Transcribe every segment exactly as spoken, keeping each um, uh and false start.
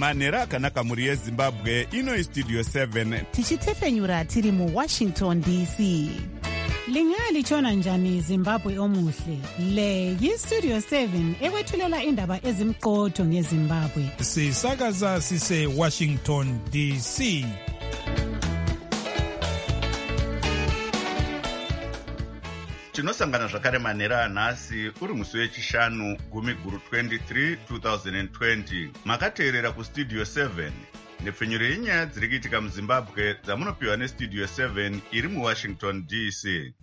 manhero akanaka mhuri yezimbabwe. Ino Studio seven tichitefenyura tiri muWashington D C. Lingalitshona njani Zimbabwe omuhle? Le yiStudio seven ekwethulela indaba ezimqotho ngeZimbabwe. Sisakaza sise Washington D C. Tinosangana zvakare manhero anhasi uri musi wechishanu gumi guru twenty-three twenty twenty. Makateerera kuStudio seven. Nepfenyuro yenyaya dziri kuitika muZimbabwe dzamunopiwa neStudio seven iri muWashington D C.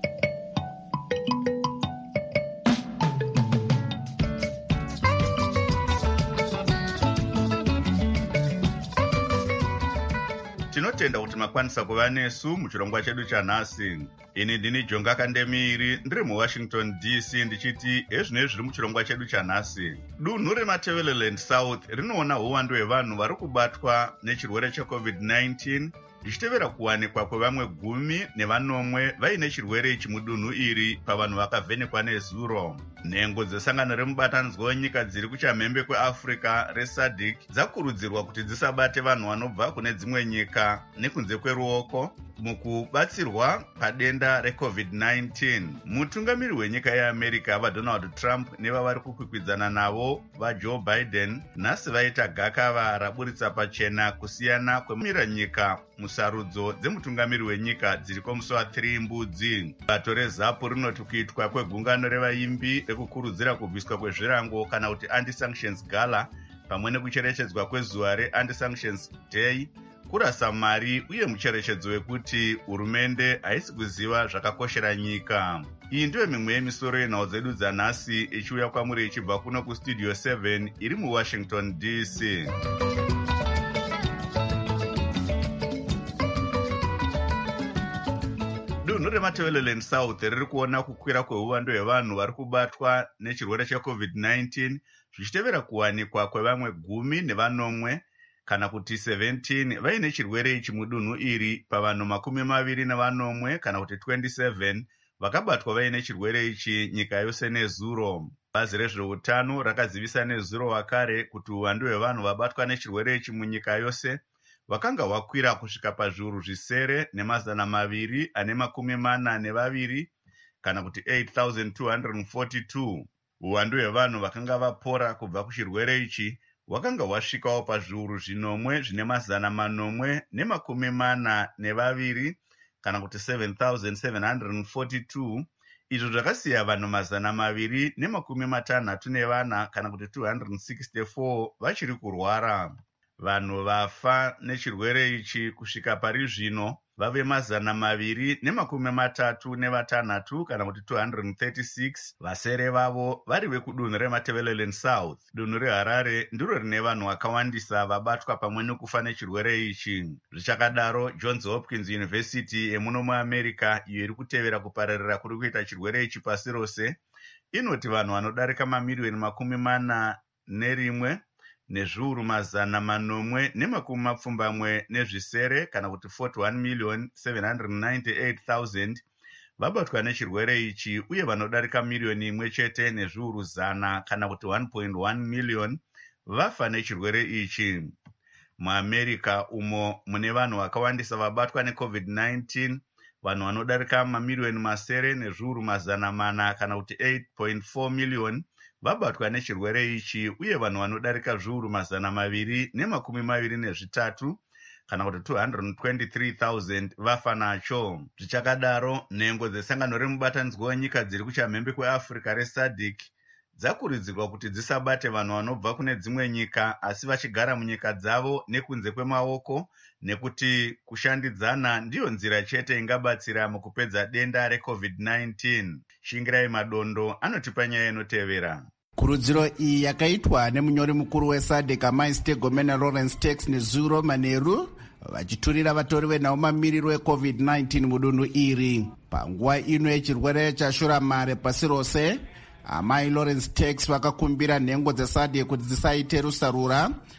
Tinotenda kuti makwanisa kuva nesu muchirongwa chedu chanhasi. Ini ndini Jonga Kandemiri ndiri muWashington D C ndichiti ezvinezvi zviri muchirongwa chedu chanhasi. Dunhu reMatabeleland South rinoona uwandu hwevanhu vari kubatwa nechirwere checovid nineteen zvichitevera kuwanikwa kwevamwe gumi nevanomwe vaine chirwere ichi mudunhu iri pavanhu vakavhenekwa nezuro. Nhengo dzesangano remubatanidzwa wenyika dziri kuchamhembe kweAfrica reSADC dzakurudzirwa kuti dzisabate vanhu vanobva kune dzimwe nyika nekunze kweruoko mukubatsirwa padenda recovid nineteen. Mutungamiri wenyika yeAmerica vaDonald Trump nevavari kukwikwidzana navo vaJoe Biden nhasi vaita gakava raburitsa pachena kusiyana kwemira nyika musarudzo dzemutungamiri wenyika dziri kwomusi wathiri mbudzi. Bato reZAPU rinoti kuitwa kwegungano revaimbi rekukurudzira kubviswa kwezvirango kana kuti anti-sanctions gala pamwe nekucherechedzwa kwezuva re-anti-sanctions day kurasa mari uye mucherechedzo wekuti hurumende haisi kuziva zvakakoshera nyika. Iyi ndiyo mimwe yemisoro yenhau dzedu dzanhasi ichiuya kwamuri ichibva kuno kuStudio seven iri muWashington D C. Dunhu reMatabeleland South riri kuona kukwira kweuwandu hwevanhu vari kubatwa nechirwere checovid nineteen zvichitevera kuwanikwa kwevamwe gumi nevanomwe kana kuti seventeen vaine chirwere ichi mudunhu iri pavanhu makumi maviri nevanomwe kana kuti twenty-seven vakabatwa vaine chirwere ichi nyika yose nezuro. Bazi rezveutano rakazivisa nezuro vakare kuti uwandu hwevanhu vabatwa nechirwere ichi munyika yose vakanga hwakwira kusvika pazviuru zvisere nemazana maviri ane makumi mana nevaviri kana kuti eight thousand two hundred forty-two. Uwandu hwevanhu vakanga vapora kubva kuchirwere ichi wakanga hwasvikawo pazviuru zvinomwe zvine mazana manomwe nemakumi mana nevaviri kana kuti seven thousand seven hundred forty-two. Izvo zvakasiya vanhu mazana maviri nemakumi matanhatu nevana kana kuti two hundred sixty-four vachiri kurwara. Vanhu vafa nechirwere ichi kusvika pari zvino vave mazana maviri nemakumi matatu nevatanhatu kana kuti two hundred thirty-six, vasere vavo vari vekudunhu reMatabeleland South. Dunhu reHarare ndiro rine vanhu vakawandisa vabatwa pamwe nekufa nechirwere ichi. Zvichakadaro, Johns Hopkins University yemuno muAmerica iyo iri kutevera kupararira kuri kuita chirwere ichi pasi rose inoti vanhu vanodarika mamiliyoni makumi mana nerimwe nezviuru mazana manomwe nemakumi mapfumbamwe nezvisere kana kuti forty-one million seven hundred ninety-eight thousand vabatwa nechirwere ichi uye vanodarika miliyoni imwe chete nezviuru zana kana kuti one point one million vafa nechirwere ichi. MuAmerica umo mune vanhu vakawandisa vabatwa necovid nineteen, vanhu vanodarika mamiliyoni masere nezviuru mazana mana kana kuti eight point four million vabatwa nechirwere ichi uye vanhu vanodarika zviuru mazana maviri nemakumi maviri nezvitatu kana kuti two hundred twenty-three thousand vafa nacho. Zvichakadaro, nhengo dzesangano remubatanidzwa wenyika dziri kuchamhembe kweAfrica reSADC dzakurudzirwa kuti dzisabate vanhu vanobva kune dzimwe nyika asi vachigara munyika dzavo nekunze kwemaoko nekuti kushandidzana ndiyo nzira chete ingabatsira mukupedza denda recovid nineteen. Shingirai Madondo anotipa nyaya inotevera. Kurudziro iyi yakaitwa nemunyori mukuru weSADC Amai Stegomena Lawrence Tax nezuro manheru vachiturira vatori venhau mamiriro ecovid nineteen mudunhu iri. Panguva ino yechirwere chashura mare pasi rose, Amai Lawrence Tax vakakumbira nhengo dzeSADC kuti dzisaite rusarura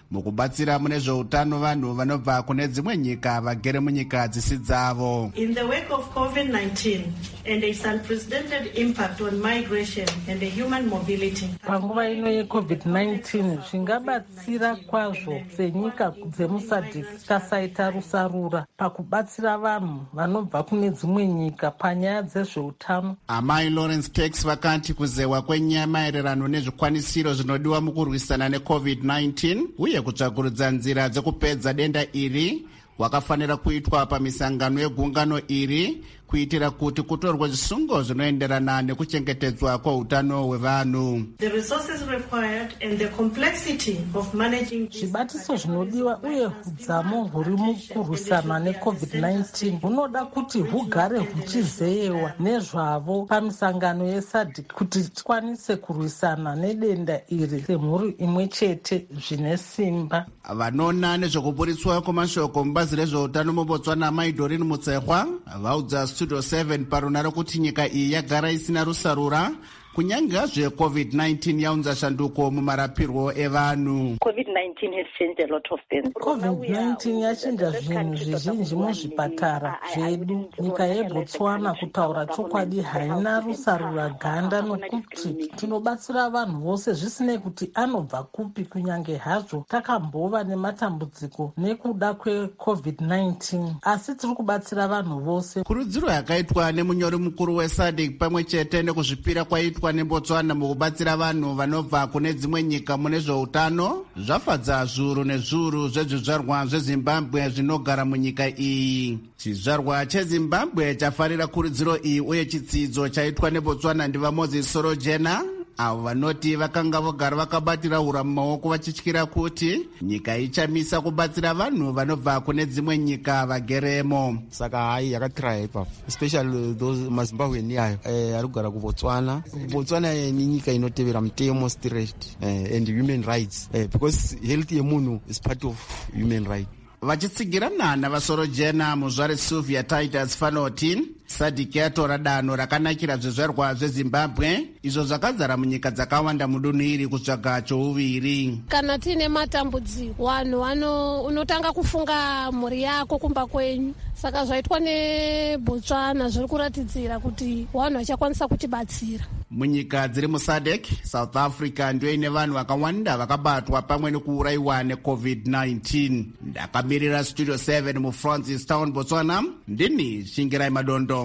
mukubatsira mune zveutano vanhu vanobva kune dzimwe nyika vagere munyika dzisi dzavo. In the wake of COVID nineteen and its unprecedented impact on migration and the human mobility. Panguva ino yeCovid nineteen zvingabatsira kwazvo senyika dzemusadhik tasaita rusarura pakubatsira vanhu vanobva kune dzimwe nyika panyaya dzezveutano. Amai Lawrence Tax vakati kuzewa kwenyaya maererano nezvikwanisiro zvinodiwa mukurwisana neCovid nineteen uye kutsvakurudza nzira dzekupedza denda iri wakafanira kuitwa pamisangano yegungano iri kuitira kuti kutorwe zvisungo zvinoenderana nekuchengetedzwa kweutano hwevanhu. The resources required and the complexity of managing zvibatiso zvinodiwa uye hudzamo huri mukurwisana neCovid nineteen hunoda kuti hugare huchizeyewa nezvavo pamisangano yesadhik kuti tikwanise kurwisana nedenda iri semhuri imwe chete zvine simba. Vanoona nezvekuburitswa kwemashoko mubazi rezveutano muBotswana Mai Doreen Mutsekwa vaudza Studio seven parunaro kuti nyika iyi yagara isina rusarura kunyanga zveCovid nineteen yaunza shanduko mumarapirwo evanhu. COVID nineteen has changed a lot of things. COVID nineteen yachinja zvinhu zvizhinji muzvipatara zvedu. Nyika yeBotswana kutaura chokwadi haina rusarura ganda nokuti tinobatsira vanhu vose zvisinei kuti anobva kupi kunyange hazvo takambova nematambudziko nekuda kweCovid nineteen asi tiri kubatsira vanhu vose. Kurudziro yakaitwa nemunyori mukuru wesadhik pamwe chete nekuzvipira kwaitwa neBotswana mukubatsira vanhu vanobva kune dzimwe nyika mune zveutano zvafadza zviuru nezviuru zvezvizvarwa zveZimbabwe zvinogara munyika iyi. Chizvarwa cheZimbabwe chafarira kurudziro iyi uye chitsidzo chaitwa neBotswana ndivaMoses Sorojena avo vanoti vakanga vogara vakabatira hura mumaoko vachityira kuti nyika ichamisa kubatsira vanhu vanobva kune dzimwe nyika vageremo. Saka hai yakatry ipapo especially those maZimbabwean yayo eh ari kugara kuBotswana. Botswana ni nyika inotevera mutemo straight eh, and human rights eh, because health yemunhu is part of human rights. Vachitsigirana navaSorojena muzvare Sylvia Titus Fanoti sadhik yatora danho rakanakira zvizvarwa zveZimbabwe izvo zvakadzara munyika dzakawanda mudunhu iri kutsvaga chouviri. Kana tine matambudziko vanhu vano unotanga kufunga mhuri yako kumba kwenyu saka zvaitwa neBotswana zviri kuratidzira kuti vanhu vachakwanisa kutibatsira. Munyika dziri musadhek South Africa ndiyo ine vanhu vakawanda vakabatwa pamwe nekuurayiwa neCovid nineteen. Ndakamirira Studio seven muFrancis Town Botswana ndini Shingirai Madondo.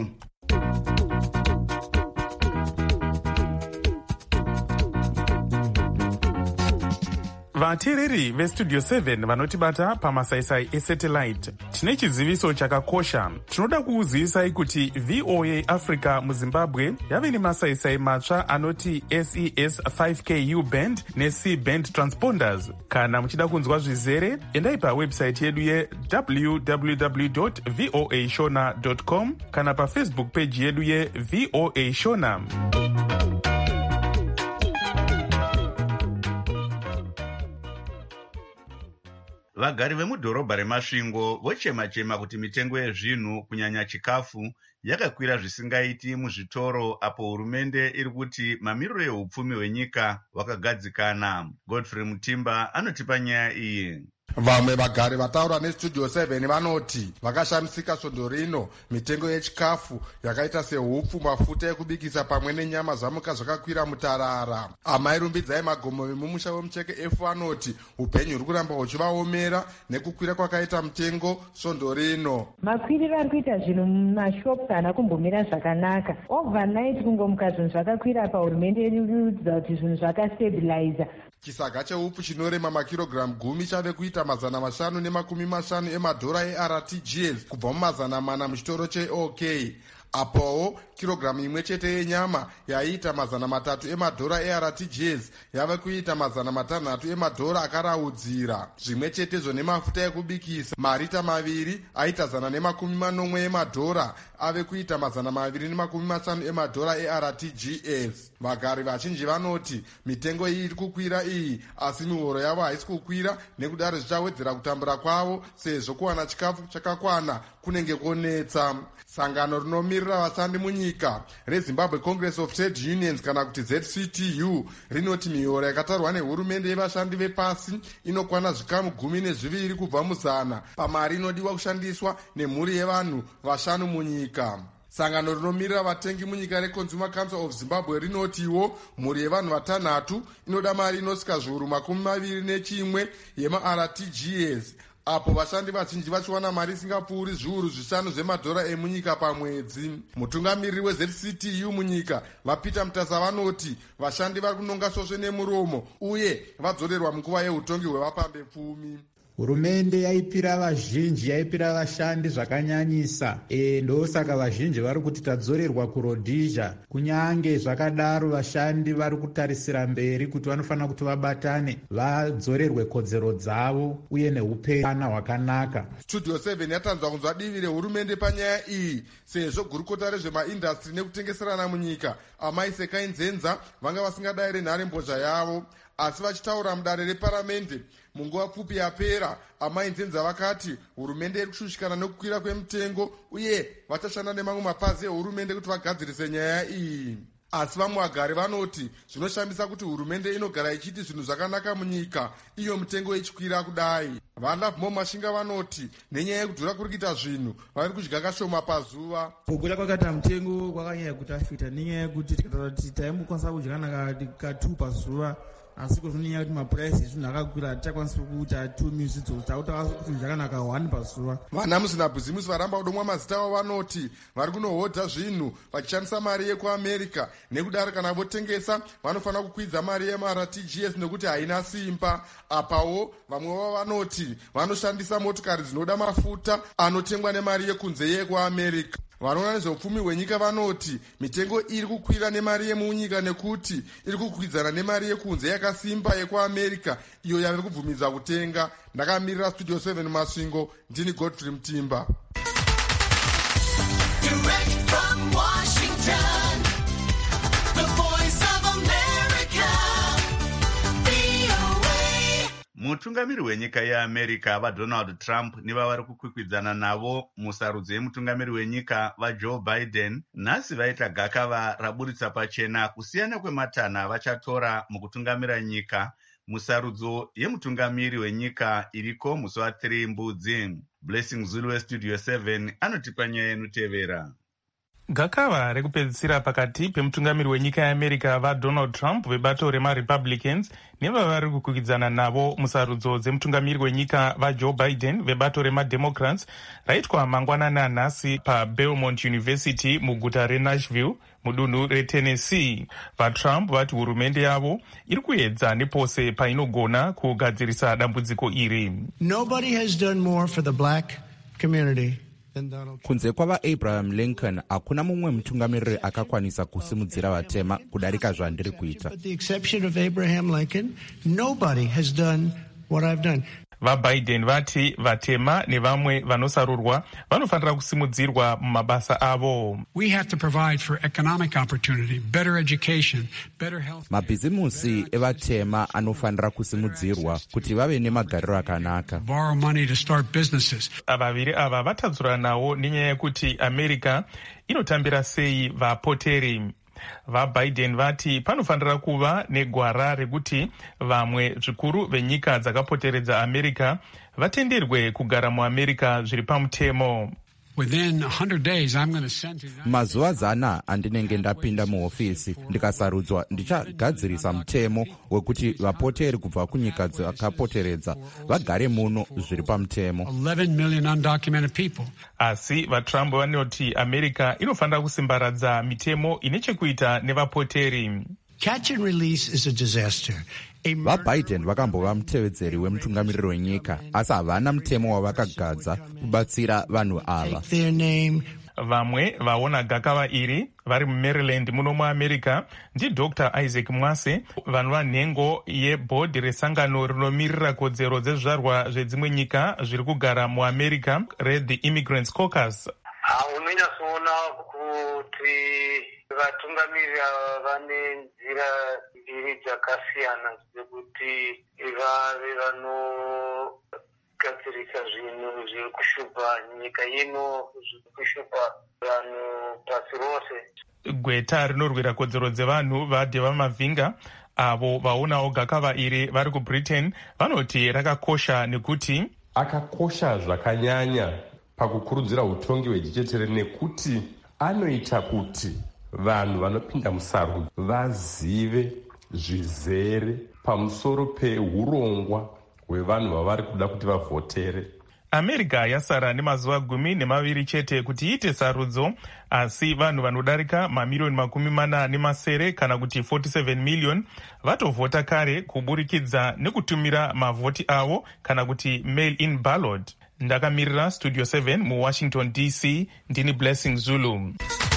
Vateereri veStudio seven vanotibata pamasaisai esatellite. Tine chiziviso chakakosha. Tinoda kuuzivisai kuti V O A Africa muZimbabwe yave nemasaisai matsva anoti S E S five K U band neC band transponders. Kana muchida kunzwa zvizere, endai pawebsite yedu ye w w w dot voa shona dot com kana paFacebook page yedu ye V O A Shona. Vagari vemudhorobha reMasvingo vochema-chema kuti mitengo yezvinhu kunyanya chikafu yakakwira zvisingaiti muzvitoro apo hurumende iri kuti mamiriro ehupfumi hwenyika wakagadzikana. Godfrey Mutimba anotipa nyaya iyi. Vamwe vagari vataura neStudio seven vanoti vakashamisika svondo rino mitengo yechikafu yakaita sehupfu, mafuta ekubikisa pamwe nenyama zvamuka zvakakwira mutarara. Amai Rumbidzai Magomo vemumusha wemucheke F anoti upenyu huri kuramba huchivaomera nekukwira kwakaita mutengo svondo rino. Makwiriro ari kuita zvinhu mumashopu kana kumbomira zvakanaka. Overnight kungomuka zvinhu zvakakwira pahurumende iri kuudza kuti zvinhu zvakastabiliza. Chisaga cheupfu chinorema makirogiramu gumi chave kuita mazana mashanu nemakumi mashanu emadhora eR T G S kubva mumazana mana muchitoro cheOK. Apowo kirogiramu imwe chete yenyama yaiita mazana matatu emadhora eR T G S yave kuita mazana matanhatu emadhora akaraudzira. Zvimwe chetezvo nemafuta ekubikisa marita maviri aita zana nemakumi manomwe emadhora ave kuita mazana maviri nemakumi mashanu emadhora eR T G S. Vagari vazhinji vanoti mitengo iyi iri kukwira iyi asi mihoro yavo haisi kukwira nekudaro zvichawedzera kutambura kwavo sezvo kuwana chikafu chakakwana kunenge konetsa. Sangano rinomira rinomirira vashandi munyika rezimbabwe congress of trade unions kana kuti Z C T U rinoti mihoro yakatarwa nehurumende yevashandi vepasi inokwana zvikamu gumi nezviviri kubva muzana pamari inodiwa kushandiswa nemhuri yevanhu vashanu munyika. Sangano rinomirira vatengi munyika reConsumer Council of Zimbabwe rinotiwo mhuri yevanhu vatanhatu inoda mari inosvika zviuru makumi maviri nechimwe yema-R T G S, apo vashandi vazhinji vachiwana mari isingapfuuri zviuru zvishanu zvemadhora emunyika pamwedzi. Mutungamiriri we Z C T U munyika vaPeter Mutasa vanoti vashandi vari kunonga svosve nemuromo uye vadzorerwa munguva yeutongi hwevapambe pfumi. Hurumende yaipira vazhinji, yaipira vashandi zvakanyanyisa. E, ndosaka vazhinji vari kuti tadzorerwa kuRhodesia. Kunyange zvakadaro vashandi vari kutarisira mberi kuti vanofanira kuti vabatane, vadzorerwe kodzero dzavo uye neupana hwakanaka. Studio seven yatanzwa kunzwa divi rehurumende panyaya iyi, sezvo gurukota rezvemaindastri nekutengeserana munyika Amai Sekai Nzenza vanga vasingadai renhare mbozha yavo. Asi vachitaura mudare reparamende munguva pfupi yapera, Amai Nzenza vakati hurumende iri kushushikana nekukwira kwemitengo uye vachashanda nemamwe mapazi ehurumende kuti vagadzirise nyaya iyi. Asi vamwe vagari vanoti zvinoshambisa kuti hurumende inogara ichiti zvinhu zvakanaka munyika iyo mitengo ichikwira kudai. VaLove Mashinga vanoti nenyaya yekudhura kuri kuita zvinhu vari kudya kashoma pazuva. Kukwira kwakaita mutengo kwakanyanya kutafita nenyaya yekuti tikataura kuti taimukwanisa kudya kana katu pazuva, asi kuzvinyanya kuti mapuraisi ezvinhu akakwira haticakwanisi kuita two meals tautaura kuti zvakanaka one pazuva. Vana muzina bhizimusi varamba kudomwa mazita avo vanoti vari kunohodha zvinhu vachishandisa mari yekuAmerica, nekudaro kana votengesa vanofanira kukwidza mari yema-R T G S nekuti haina simba. Apawo vamwe vavo vanoti vanoshandisa motokari dzinoda mafuta anotengwa nemari yekunze yekuAmerica. Vanoona nezveupfumi hwenyika vanoti mitengo iri kukwira nemari yemunyika nekuti iri kukwidzana nemari yekunze yakasimba yekuAmerica iyo yave kubvumidza kutenga. Ndakamirira Studio seven Masvingo, ndini Godfrey Mutimba. Direct from Washington, the voice of America, V O A. Mutungamiri wenyika yeAmerica vaDonald Trump nevavari kukwikwidzana navo musarudzo yemutungamiri wenyika vaJoe Biden nhasi vaita gakava raburitsa pachena kusiyana kwematana vachatora mukutungamira nyika musarudzo yemutungamiri wenyika iriko musi wa3 Mbudzi. Blessing Zulu weStudio seven anotipa nyaya inotevera. Gakava rekupedzisira pakati pemutungamiri wenyika yeAmerica vaDonald Trump vebato remaRepublicans nevavari kukwikwidzana navo musarudzo dzemutungamiri wenyika vaJoe Biden vebato remaDemocrats raitwa mangwanani anhasi paBelmont University muguta reNashville mudunhu reTennessee. VaTrump vati hurumende yavo iri kuedza nepose painogona kugadzirisa dambudziko iri. Nobody has done more for the black community. Kunze kwavaAbraham Lincoln hakuna mumwe mutungamiriri akakwanisa kusimudzira vatema kudarika zvandiri kuita. VaBiden vati vatema nevamwe vanosarurwa vanofanira kusimudzirwa mumabasa avo. We have to provide for economic opportunity, better education, better health. Mabhizimusi evatema anofanira kusimudzirwa kuti vave nemagariro akanaka. Borrow money to start businesses. Vaviri ava vatadzuranawo nenyaya yekuti America inotambira sei vapoteri. VaBiden vati panofanira kuva negwara rekuti vamwe zvikuru venyika dzakapoteredza America vatenderwe kugara muAmerica zviri pamutemo. Within one hundred days, I'm going to send you... Mazuva zana andinenge ndapinda muhofisi ndikasarudzwa ndichagadzirisa mutemo wekuti vapoteri kubva kunyika dzakapoteredza vagare muno zviri pamutemo. eleven million undocumented people. Asi vaTrump vanoti America inofanira kusimbaradza mitemo ine chekuita nevapoteri. Catch and release is a disaster. VaBiden vakambova mutevedzeri wemutungamiriri wenyika asi havana mutemo wavakagadza kubatsira vanhu ava. Vamwe vaona gakava iri vari muMaryland muno muAmerica ndiDr Isaac Mwase, vanhu vanhengo yebhodhi resangano rinomirira kodzero dzezvizvarwa zvedzimwe nyika zviri kugara muAmerica reThe Immigrants Caucus. Unonyatsoona kuti vatungamiri vane nzira mbiri dzakasiyana dzekuti vave vanogadzira kugadzirisa zvinhu zviri kushupa nyika ino, zviri kushupa vanhu pasi rose. Gweta rinorwira kodzero dzevanhu vaDeva Mavhinga avo vaonawo gakava iri vari kubritain vanoti rakakosha nekuti akakosha zvakanyanya pakukurudzira utongi hwejechetere nekuti anoita kuti vanhu vanopinda musarudzo vazive zvizere pamusoro peurongwa hwevanhu vavari kuda kuti vavhotere. America yasara nemazuva gumi nemaviri chete kuti iite sarudzo, asi vanhu vanodarika mamiliyoni makumi mana nemasere kana kuti forty-seven million vatovhota kare kuburikidza nekutumira mavhoti avo kana kuti mail in ballot. Ndakamirira Studio seven muWashington D C, ndini Blessing Zulu.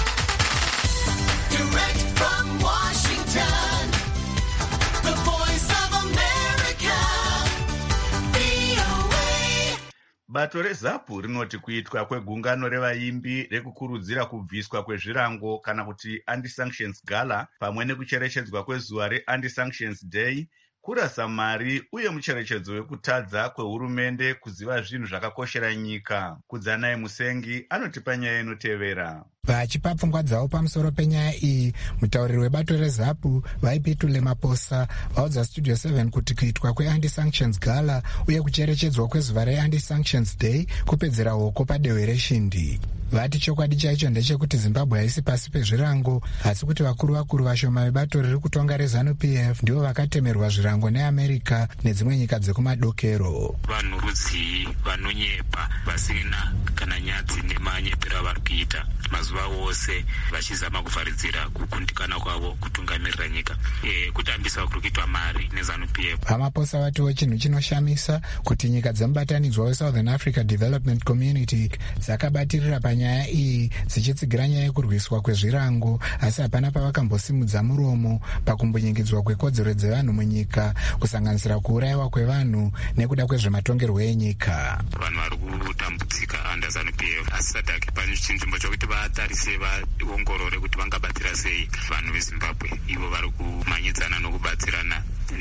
Bato reZAPU rinoti kuitwa kwegungano revaimbi rekukurudzira kubviswa kwezvirango kana kuti anti-sanctions gala pamwe nekucherechedzwa kwezuva re-anti-sanctions day kurasa mari uye mucherechedzo wekutadza kwehurumende kuziva zvinhu zvakakoshera nyika. Kudzanai Musengi anotipa nyaya inotevera. Vachipa pfungwa dzavo pamusoro penyaya iyi, mutauriri webato reZAPU vaipitule Maposa vaudza Studio seven kuti kuitwa kweanti-sanctions gala uye kucherechedzwa kwezuva re-anti-sanctions day kupedzera hoko padehwe reshindi. Vati chokwadi chaicho ndechekuti Zimbabwe haisi pasi pezvirango, asi kuti vakuru vakuru vashoma vebato riri kutonga reZANU P F ndivo vakatemerwa zvirango neAmerica nedzimwe nyika dzekumadokero. Vanhu rudzi vanonyepa vasina kana nyadzi nemanyepero avari kuita mazuva ose vachizama kuvharidzira kukundikana kwavo kutungamirira nyika e, kutambisa kuri kuitwa mari neZANU P F. Vamaposa vatiwo chinhu chinoshamisa kuti nyika dzemubatanidzwa weSouthern Africa Development Community dzakabatirira panyaya iyi dzichitsigira nyaya yekurwiswa kwezvirango, asi hapana pavakambosimudza muromo pakumbonyingidzwa kwekodzero dzevanhu munyika, kusanganisira kuurayiwa kwevanhu nekuda kwezvematongerwo enyika. Vanhu vari kutambudzika under ZANU P F, asi sadake pane chinzvimbo chokuti vatarise vaongorore kuti vangabatsira sei vanhu veZimbabwe ivo vari kumanyidzana nokubatsirana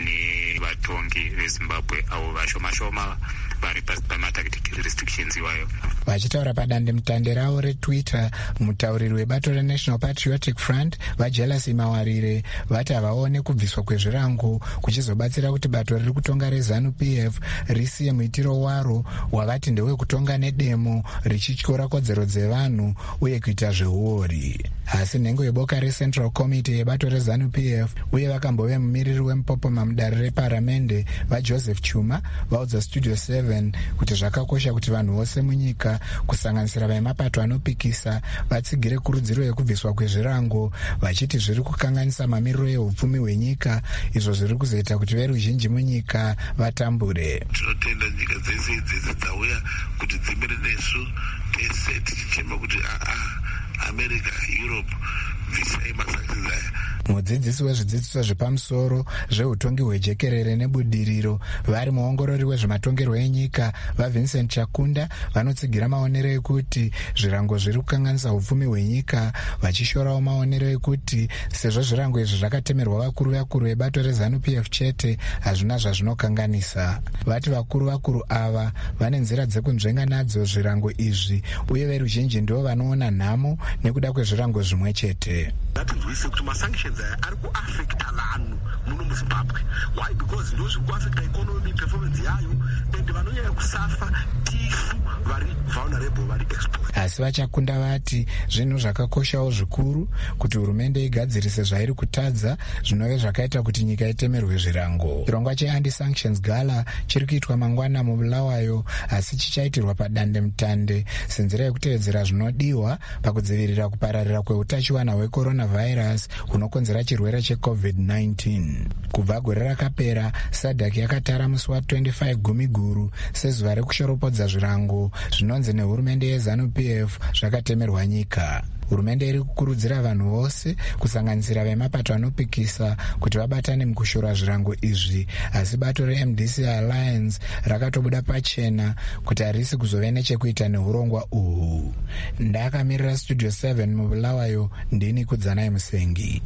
nevatongi veZimbabwe avo vashoma-shoma vari pasi pamatactic restrictions iwayo. Vachitaura padande mutande ravo reTwitter, mutauriri webato reNational Patriotic Front vaJelasi Mawarire vati havaone kubviswa kwezvirango kuchizobatsira kuti bato riri kutonga reZANU P F risiye muitiro waro wavati ndewekutonga nedemo richityora kodzero dzevanhu uye kuita zveuori. Asi nhengo yeboka reCentral Committee yebato reZANU P F uye vakambove mumiriri wemupopoma mudare reparamende vaJoseph Chuma vaudza Studio seven kuti zvakakosha kuti vanhu vose munyika kusanganisira vemapato anopikisa vatsigire kurudziro yekubviswa kwezvirango, vachiti zviri kukanganisa mamiriro ehupfumi hwenyika, izvo zviri kuzoita kuti veruzhinji munyika vatambure. Tinotenda nyika dzese idzidzi dzauya kuti dzimire nesu tese tichichema kuti aa America, Europe, bvisai masanctions aya. Mudzidzisi wezvidzidziso zvepamusoro zveutongi hwejekerere nebudiriro vari muongorori wezvematongerwo enyika vaVincent Chakunda vanotsigira maonero ekuti zvirango zviri kukanganisa upfumi hwenyika, vachishorawo maonero ekuti sezvo zvirango izvi zvakatemerwa vakuru vakuru vebato reZANU P F chete hazvina zvazvinokanganisa. Vati vakuru vakuru ava vane nzira dzekunzvenga nadzo zvirango izvi uye veruzhinji ndivo vanoona nhamo nekuda kwezvirango zvimwe chete. Ngatinzwisise kuti masanctions aya ari kuafekta vanhu muno muZimbabwe. Why? Because ndo zviri kuafekta economy performance yayo and vanonyanya kusafa tifu vari vulnerable vari exposed. Asi vachakunda vati zvinhu zvakakoshawo zvikuru kuti hurumende igadzirise zvairi kutadza zvinove zvakaita kuti nyika itemerwe zvirango. Chirongwa cheanti-sanctions gala chiri kuitwa mangwana muBulawayo, asi chichaitirwa padande mutande senzira yekutevedzera zvinodiwa pakudzivirira kupararira kweutachiwana hwecoronavirus hunokonzera chirwere checovid nineteen. Kubva gore rakapera, SADC yakatara musi wa25 Gumiguru sezuva rekushoropodza zvirango zvinonzi nehurumende yeZANU P F zvakatemerwa nyika. Hurumende iri kukurudzira vanhu vose kusanganisira vemapato anopikisa kuti vabatane mukushora zvirango izvi, asi bato reM D C Alliance rakatobuda pachena kuti harisi kuzove nechekuita neurongwa uhu. Ndakamirira Studio seven muBulawayo, ndini Kudzanai Musengi.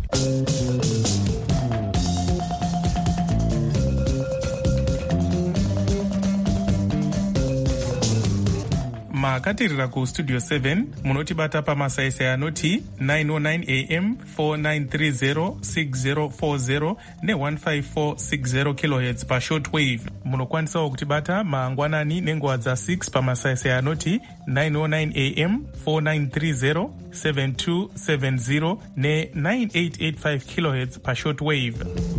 makatirira kustudio seven munotibata pamasaisai anoti nine oh nine a m four nine three zero six zero four zero ne one five four six zero kilohertz pashortwave. Munokwanisawo kutibata mangwanani nenguva dza six pamasaisai anoti nine oh nine a m four nine three zero seven two seven zero ne nine eight eight five kilohertz pashortwave.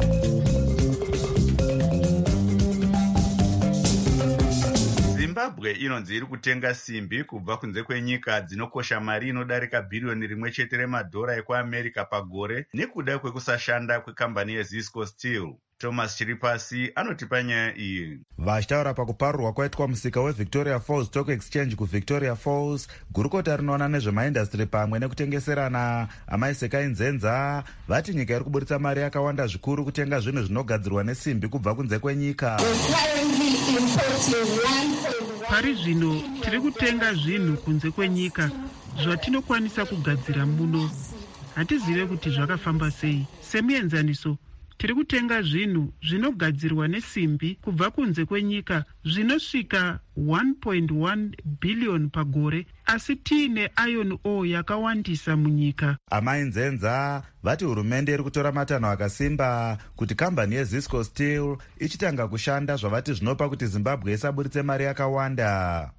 Zimbabwe inonzi iri kutenga simbi kubva kunze kwenyika dzinokosha mari inodarika bhiriyoni rimwe chete remadhora ekuamerica pagore nekuda kwekusashanda kwekambani yeZisco Steel. Thomas Chiripasi anotipa nyaya iyi. Vachitaura pakuparurwa kwaitwa musika weVictoria Falls Stock Exchange kuVictoria Falls, gurukota rinoona nezvemaindastry pamwe nekutengeserana amaiseka inzenza vati nyika iri kuburitsa mari yakawanda zvikuru kutenga zvinhu zvinogadzirwa nesimbi kubva kunze kwenyika. Pari zvino tiri kutenga zvinhu kunze kwenyika zvatinokwanisa kugadzira muno. Hatizive kuti zvakafamba sei. Semuenzaniso, tiri kutenga zvinhu zvinogadzirwa nesimbi kubva kunze kwenyika zvinosvika one point one billion pagore, asi tiine iron ore yakawandisa munyika. Amainzenza vati hurumende iri kutora matanho akasimba kuti kambani yeZisco Steel ichitanga kushanda zvavati zvinopa kuti Zimbabwe isaburitse mari yakawanda.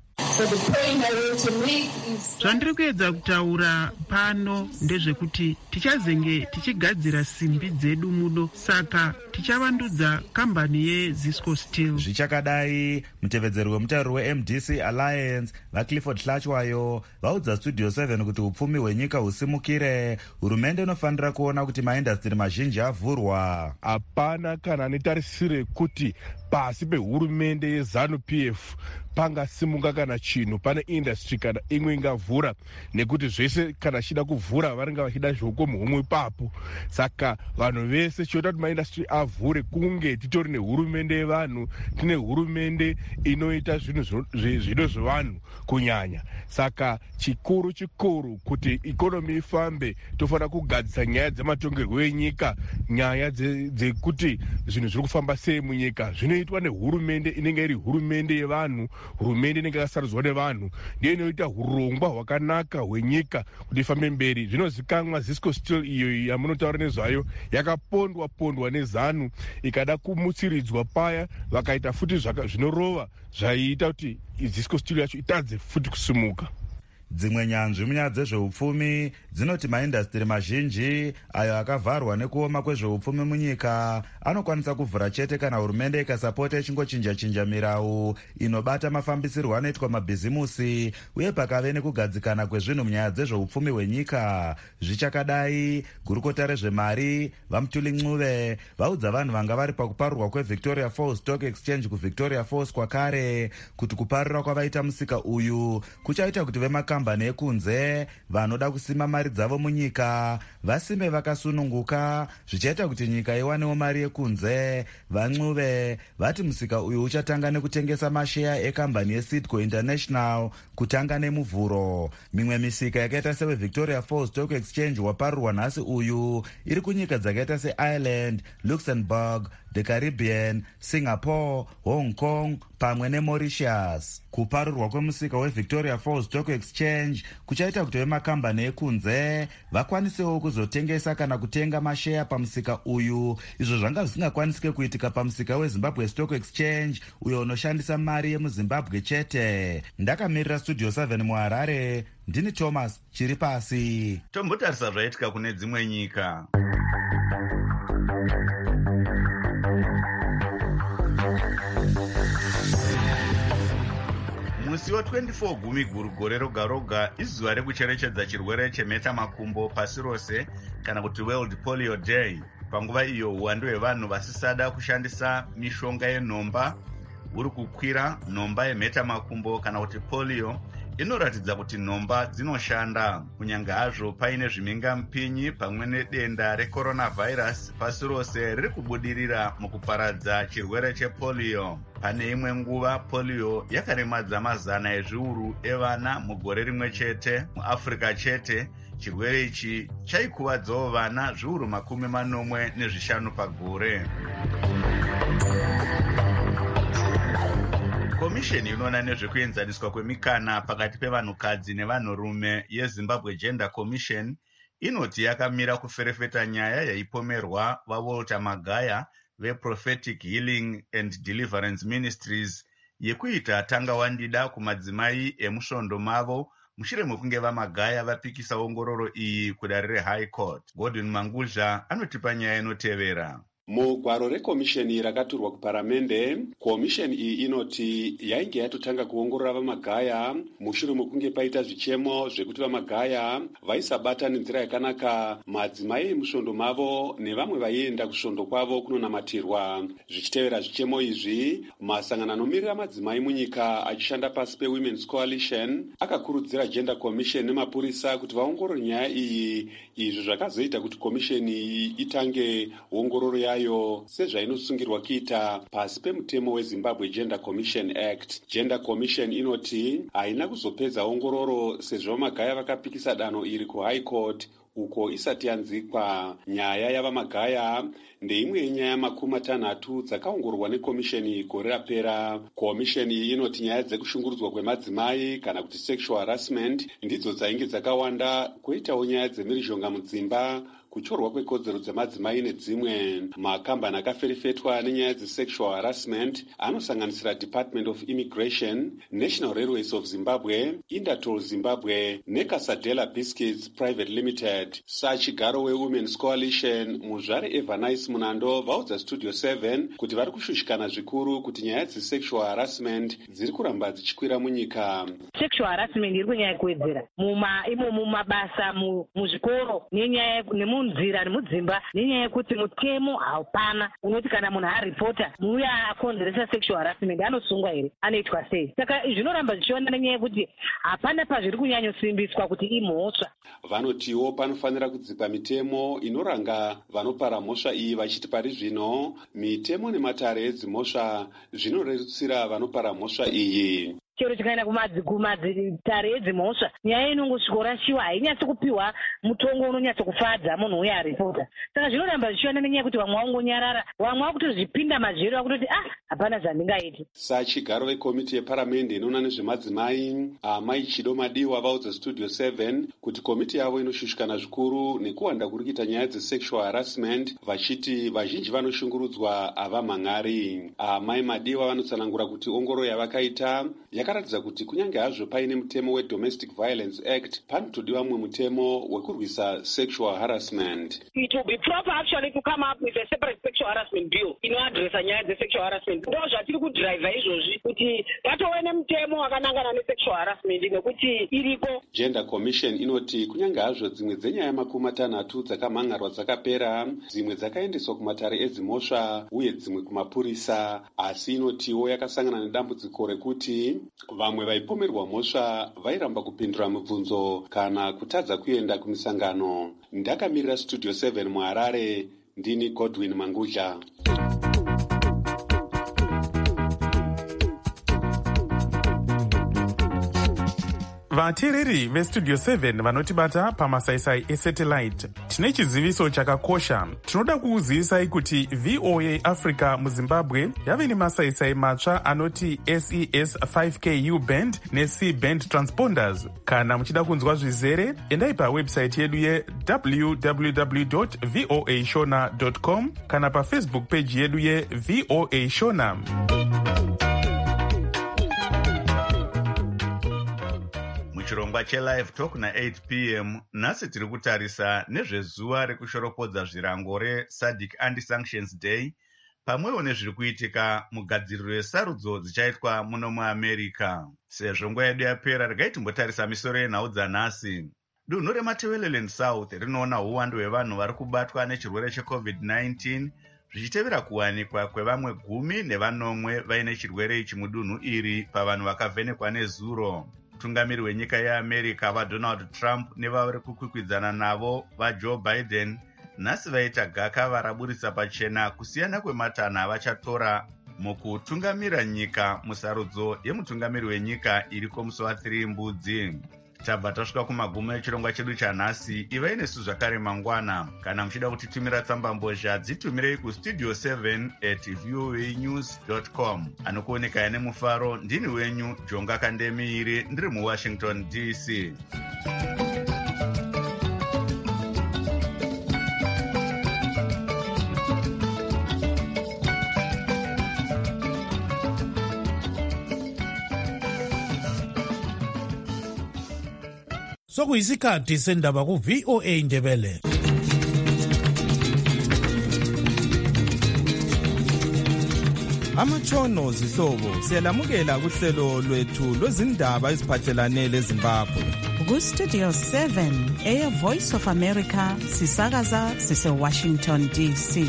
Zvandiri kuedza kutaura pano ndezvekuti tichazenge tichigadzira simbi dzedu muno, saka tichavandudza kambani yeZisco Steel. Zvichakadai, mutevedzeri wemutauro weM D C Alliance vaClifford Hlachwayo vaudza Studio seven kuti upfumi hwenyika husimukire, hurumende inofanira kuona kuti maindastri mazhinji avhurwa. Hapana kana netarisire kuti pasi pehurumende yeZanu P F pangasimuka kana chinhu, pane industry kana imwe ingavhura, nekuti zvese kana chida kuvhura varinga vachida zvokomo humwe papo. Saka vanhu vese chinoita kuti maindustry avhure kunge titori nehurumende yevanhu, tine hurumende inoita zvinhu zvido zvevanhu kunyanya. Saka chikuru chikuru kuti ikonomi ifambe, tofanira kugadzisa nyaya dzematongerwo enyika, nyaya dzekuti zvinhu zviri kufamba sei munyika zvinoitwa nehurumende inenge iri hurumende yevanhu, hurumende inenge yakasarudzwa nevanhu, ndiyo inoita urongwa hwakanaka hwenyika kuti ifambe mberi. Zvinozikanwa Zisco Steel iyo yamunotaura nezvayo yakapondwa pondwa neZanu ikada kumutsiridzwa paya, vakaita futi zvinorova zvaiita kuti Zisco Steel yacho itadze futi kusimuka. Dzimwe nyanzvi munyaya dzezveupfumi dzinoti maindastri mazhinji ayo akavharwa nekuoma kwezveupfumi munyika anokwanisa kuvhura chete kana hurumende ikasapota ichingochinja-chinja mirau inobata mafambisirwo anoitwa mabhizimusi uye pakave nekugadzikana kwezvinhu munyaya dzezveupfumi hwenyika. Zvichakadai, gurukota rezvemari vaMutuli Ncube vaudza vanhu vanga vari pakuparurwa kweVictoria Falls Stock Exchange kuVictoria Falls kwakare kuti kuparura kwavaita musika uyu kuchaita kuti vemaka kambani ekunze vanoda kusima mari dzavo munyika vasime vakasununguka, zvichaita kuti nyika iwanewo mari yekunze. VaNcube vati musika uyu uchatanga nekutengesa masheya ekambani yeCitco International kutanga nemuvhuro. Mimwe misika yakaita seweVictoria Falls Stock Exchange waparurwa nhasi uyu iri kunyika dzakaita seIreland, Luxembourg, the Caribbean, Singapore, Hong Kong pamwe neMauritius. Kuparurwa kwemusika weVictoria Falls Stock Exchange kuchaita kuti vemakambani ekunze vakwanisewo kuzotengesa kana kutenga masheya pamusika uyu, izvo zvanga zvisingakwanisike kuitika pamusika weZimbabwe Stock Exchange uyo unoshandisa mari yemuZimbabwe chete. Ndakamirira Studio seven muHarare, ndini Thomas Chiripasi. Tombotarisa zvaitika kune dzimwe nyika. Musi wa twenty-four gumi guru gore roga roga izuva rekucherechedza chirwere chemhetamakumbo pasi rose kana kuti World Polio Day. Panguva iyo uwandu hwevanhu vasisada kushandisa mishonga yenhomba uri kukwira. Nhomba yemhetamakumbo kana kuti polio inoratidza kuti nhomba dzinoshanda, kunyange hazvo paine zvimhingamupinyi pamwe nedenda recoronavirus pasi rose riri kubudirira mukuparadza chirwere chepolio. Pane imwe nguva polio yakaremadza mazana ezviuru evana mugore rimwe chete muAfrica chete. Chirwere ichi chaikuvadzawo vana zviuru makumi manomwe nezvishanu pagore. komisheni inoona nezvekuenzaniswa kwemikana pakati pevanhukadzi nevanhurume yezimbabwe Gender Commission inoti yakamira kuferefeta nyaya yaipomerwa vaWalter Magaya veProphetic Healing and Deliverance Ministries yekuita tanga wandida kumadzimai emusvondo mavo mushure mekunge vaMagaya vapikisa ongororo iyi kudare reHigh Court. Gordon Manguzha anotipa nyaya inotevera. Mugwaro rekomisheni rakaturwa kuparamende, komisheni iyi inoti yainge yatotanga kuongorora vaMagaya mushure mekunge paita zvichemo zvekuti vaMagaya vaisabata nenzira yakanaka madzimai emusvondo mavo nevamwe vaienda kusvondo kwavo kunonamatirwa. Zvichitevera zvichemo izvi, masangano anomirira madzimai munyika achishanda pasi peWomen's Coalition akakurudzira Gender Commission nemapurisa kuti vaongorore nyaya iyi, izvo zvakazoita kuti komisheni iyi itange ongororo yayo sezvainosungirwa kuita pasi pemutemo weZimbabwe Gender Commission Act. Gender Commission inoti haina kuzopedza ongororo sezvo vaMagaya vakapikisa danho iri kuHigh Court uko isati yanzikwa. Nyaya yavaMagaya ndeimwe yenyaya makumi matanhatu dzakaongororwa nekomisheni gore rapera. Komisheni iyi inoti nyaya dzekushungurudzwa kwemadzimai kana kuti sexual harassment ndidzo dzainge dzakawanda, kwoitawo nyaya dzemhirizhonga mudzimba, kuchorwa kwekodzero dzemadzimai nedzimwe. Makambani akaferefetwa nenyaya dzesexual harassment anosanganisira Department of Immigration, National Railways of Zimbabwe, Intertol Zimbabwe neCasadela Biscuits Private Limited. Sachigaro weWomen's Coalition muzvare Evanice Munando vaudza Studio seven kuti vari kushushikana zvikuru kuti nyaya dzesexual harassment dziri kuramba dzichikwira munyika. Sexual harassment iri kunyanya kuwedzera muma imo mumabasa muzvikoro nenyaya nemunzira nemudzimba nenyaya yekuti mutemo haupana unoti kana munhu aripota muya akonzeresa sexual harassment anosungwa here, anoitwa sei? Saka zvinoramba zvichiona nenyaya yekuti hapana pazviri kunyanyosimbiswa kuti imhosva. Vanotiwo panofanira kudzikwa mitemo inoranga vanopara mhosva iyi, vachiti pari zvino mitemo nematare edzimhosva zvinorerutsira vanopara mhosva iyi. Chero chikaenda kumadzitare edzimhosva nyaya inongosvikorashiwa, hainyatsi kupiwa mutongo unonyatsa kufadza munhu uye aripota. Saka zvinoramba zvichiona nenyaya yekuti vamwe vaungonyarara, vamwe vakutozvipinda majero vakutoti ah hapana zvandingaiti. Sachigaro vekomiti yeparamende inoona nezvemadzimai Amai Chido Madiwa vaudza Studio seven kuti komiti yavo inoshushikana zvikuru nekuwanda kuri kuita nyaya dzesexual harassment, vachiti vazhinji vanoshungurudzwa havamhan'ari. Amai Madiwa vanotsanangura kuti ongororo yavakaita yakaratidza kuti kunyange hazvo paine mutemo weDomestic Violence Act, panotodiwa mumwe mutemo wekurwisa sexual harassment. It will be proper actually to come up with a separate sexual harassment bill inoadresa nyaya dzesexual harassment. Ndo zvatiri kudhiraivha izvozvi kuti patove nemutemo wakanangana nesexual harassment nekuti iripo. Gender Commission inoti kunyange hazvo dzimwe dzenyaya makumi matanhatu dzakamhan'arwa dzakapera, dzimwe dzakaendeswa kumatare edzimhosva uye dzimwe kumapurisa, asi inotiwo yakasangana nedambudziko rekuti vamwe vaipomerwa mhosva vairamba kupindura mibvunzo kana kutadza kuenda kumisangano. Ndakamirira Studio seven muHarare, ndini Godwin Mangudla. vateereri vestudio seven vanotibata pamasaisai esatellite, tine chiziviso chakakosha. Tinoda kukuzivisai kuti V O A Africa muZimbabwe yave nemasaisai matsva anoti S E S five K U band neC band transponders. Kana muchida kunzwa zvizere, endai pawebsite yedu ye w w w dot voa shona dot com kana pafacebook page yedu ye V O A Shona. Chirongwa chelive talk na eight p m nhasi tiri kutarisa nezvezuva rekushoropodza zvirango reSADC Anti-Sanctions Day pamwewo nezviri kuitika mugadziriro yesarudzo dzichaitwa muno muAmerica. Sezvo nguva yedu yapera, regai timbotarisa misoro yenhau dzanhasi. Dunhu reMatabeleland South rinoona uwandu hwevanhu vari kubatwa nechirwere checovid nineteen zvichitevera kuwanikwa kwevamwe gumi nevanomwe vaine chirwere ichi mudunhu iri pavanhu vakavhenekwa nezuro. Mutungamiri wenyika yeAmerica vaDonald Trump nevavari kukwikwidzana navo vaJoe Biden nhasi vaita gakava raburisa pachena kusiyana kwematanha vachatora mukutungamira nyika musarudzo yemutungamiri wenyika iriko musi wa three mbudzi. tabva tasvika kumagumo echirongwa chedu chanhasi. ivai nesu zvakare mangwana. Kana muchida kutitumira tsambambozha dzitumirei kustudio seven at voa news dot com. Anokuoneka ane mufaro ndini wenyu Jonga Kandemiiri, ndiri muWashington D C. Sokuyisikhathi sendaba ku V O A Ndebele. Amatshono zihlobo siyalamukela kuhlelo lwethu lwezindaba eziphathelane leZimbabwe. Ku Studio seven Air Voice of America sisakaza sise Washington D C.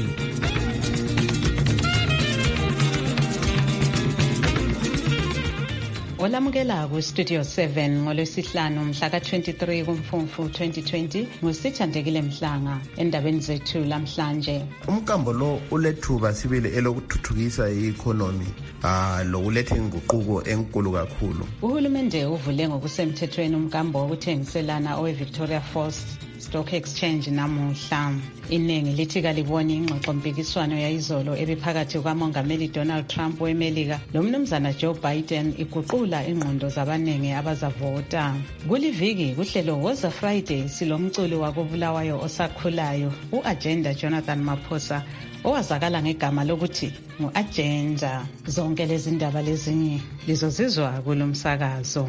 Olamukela ku Studio seven ngolwesihlanu mhla ka twenty-three kuMfumfu twenty twenty ngusithandekile Mhlanga. Endabeni zethu lamhlanje, umkambo lo ulethuba sibili elokuthuthukisa i-economy ah lokuletha inguquko enkulu kakhulu. Uhulumende uvule ngokusemthethweni umkambo wokuthengiselana owe Victoria Falls Stock Exchange namuhla. Iningi lithi kaliboni ingxoxo mpikiswano yayizolo ebiphakathi kukaMongameli Donald Trump weMelika lomnumzana Joe Biden iguqula ingqondo zabanenge abazavota. Kuliviki kuhlelo Woza Friday silomculi wakubulawayo osakhulayo uAgenda Jonathan Maphosa owazakala ngegama lokuthi nguAgenda. Zonke lezi ndaba lezinye lizozizwa kulomsakazo.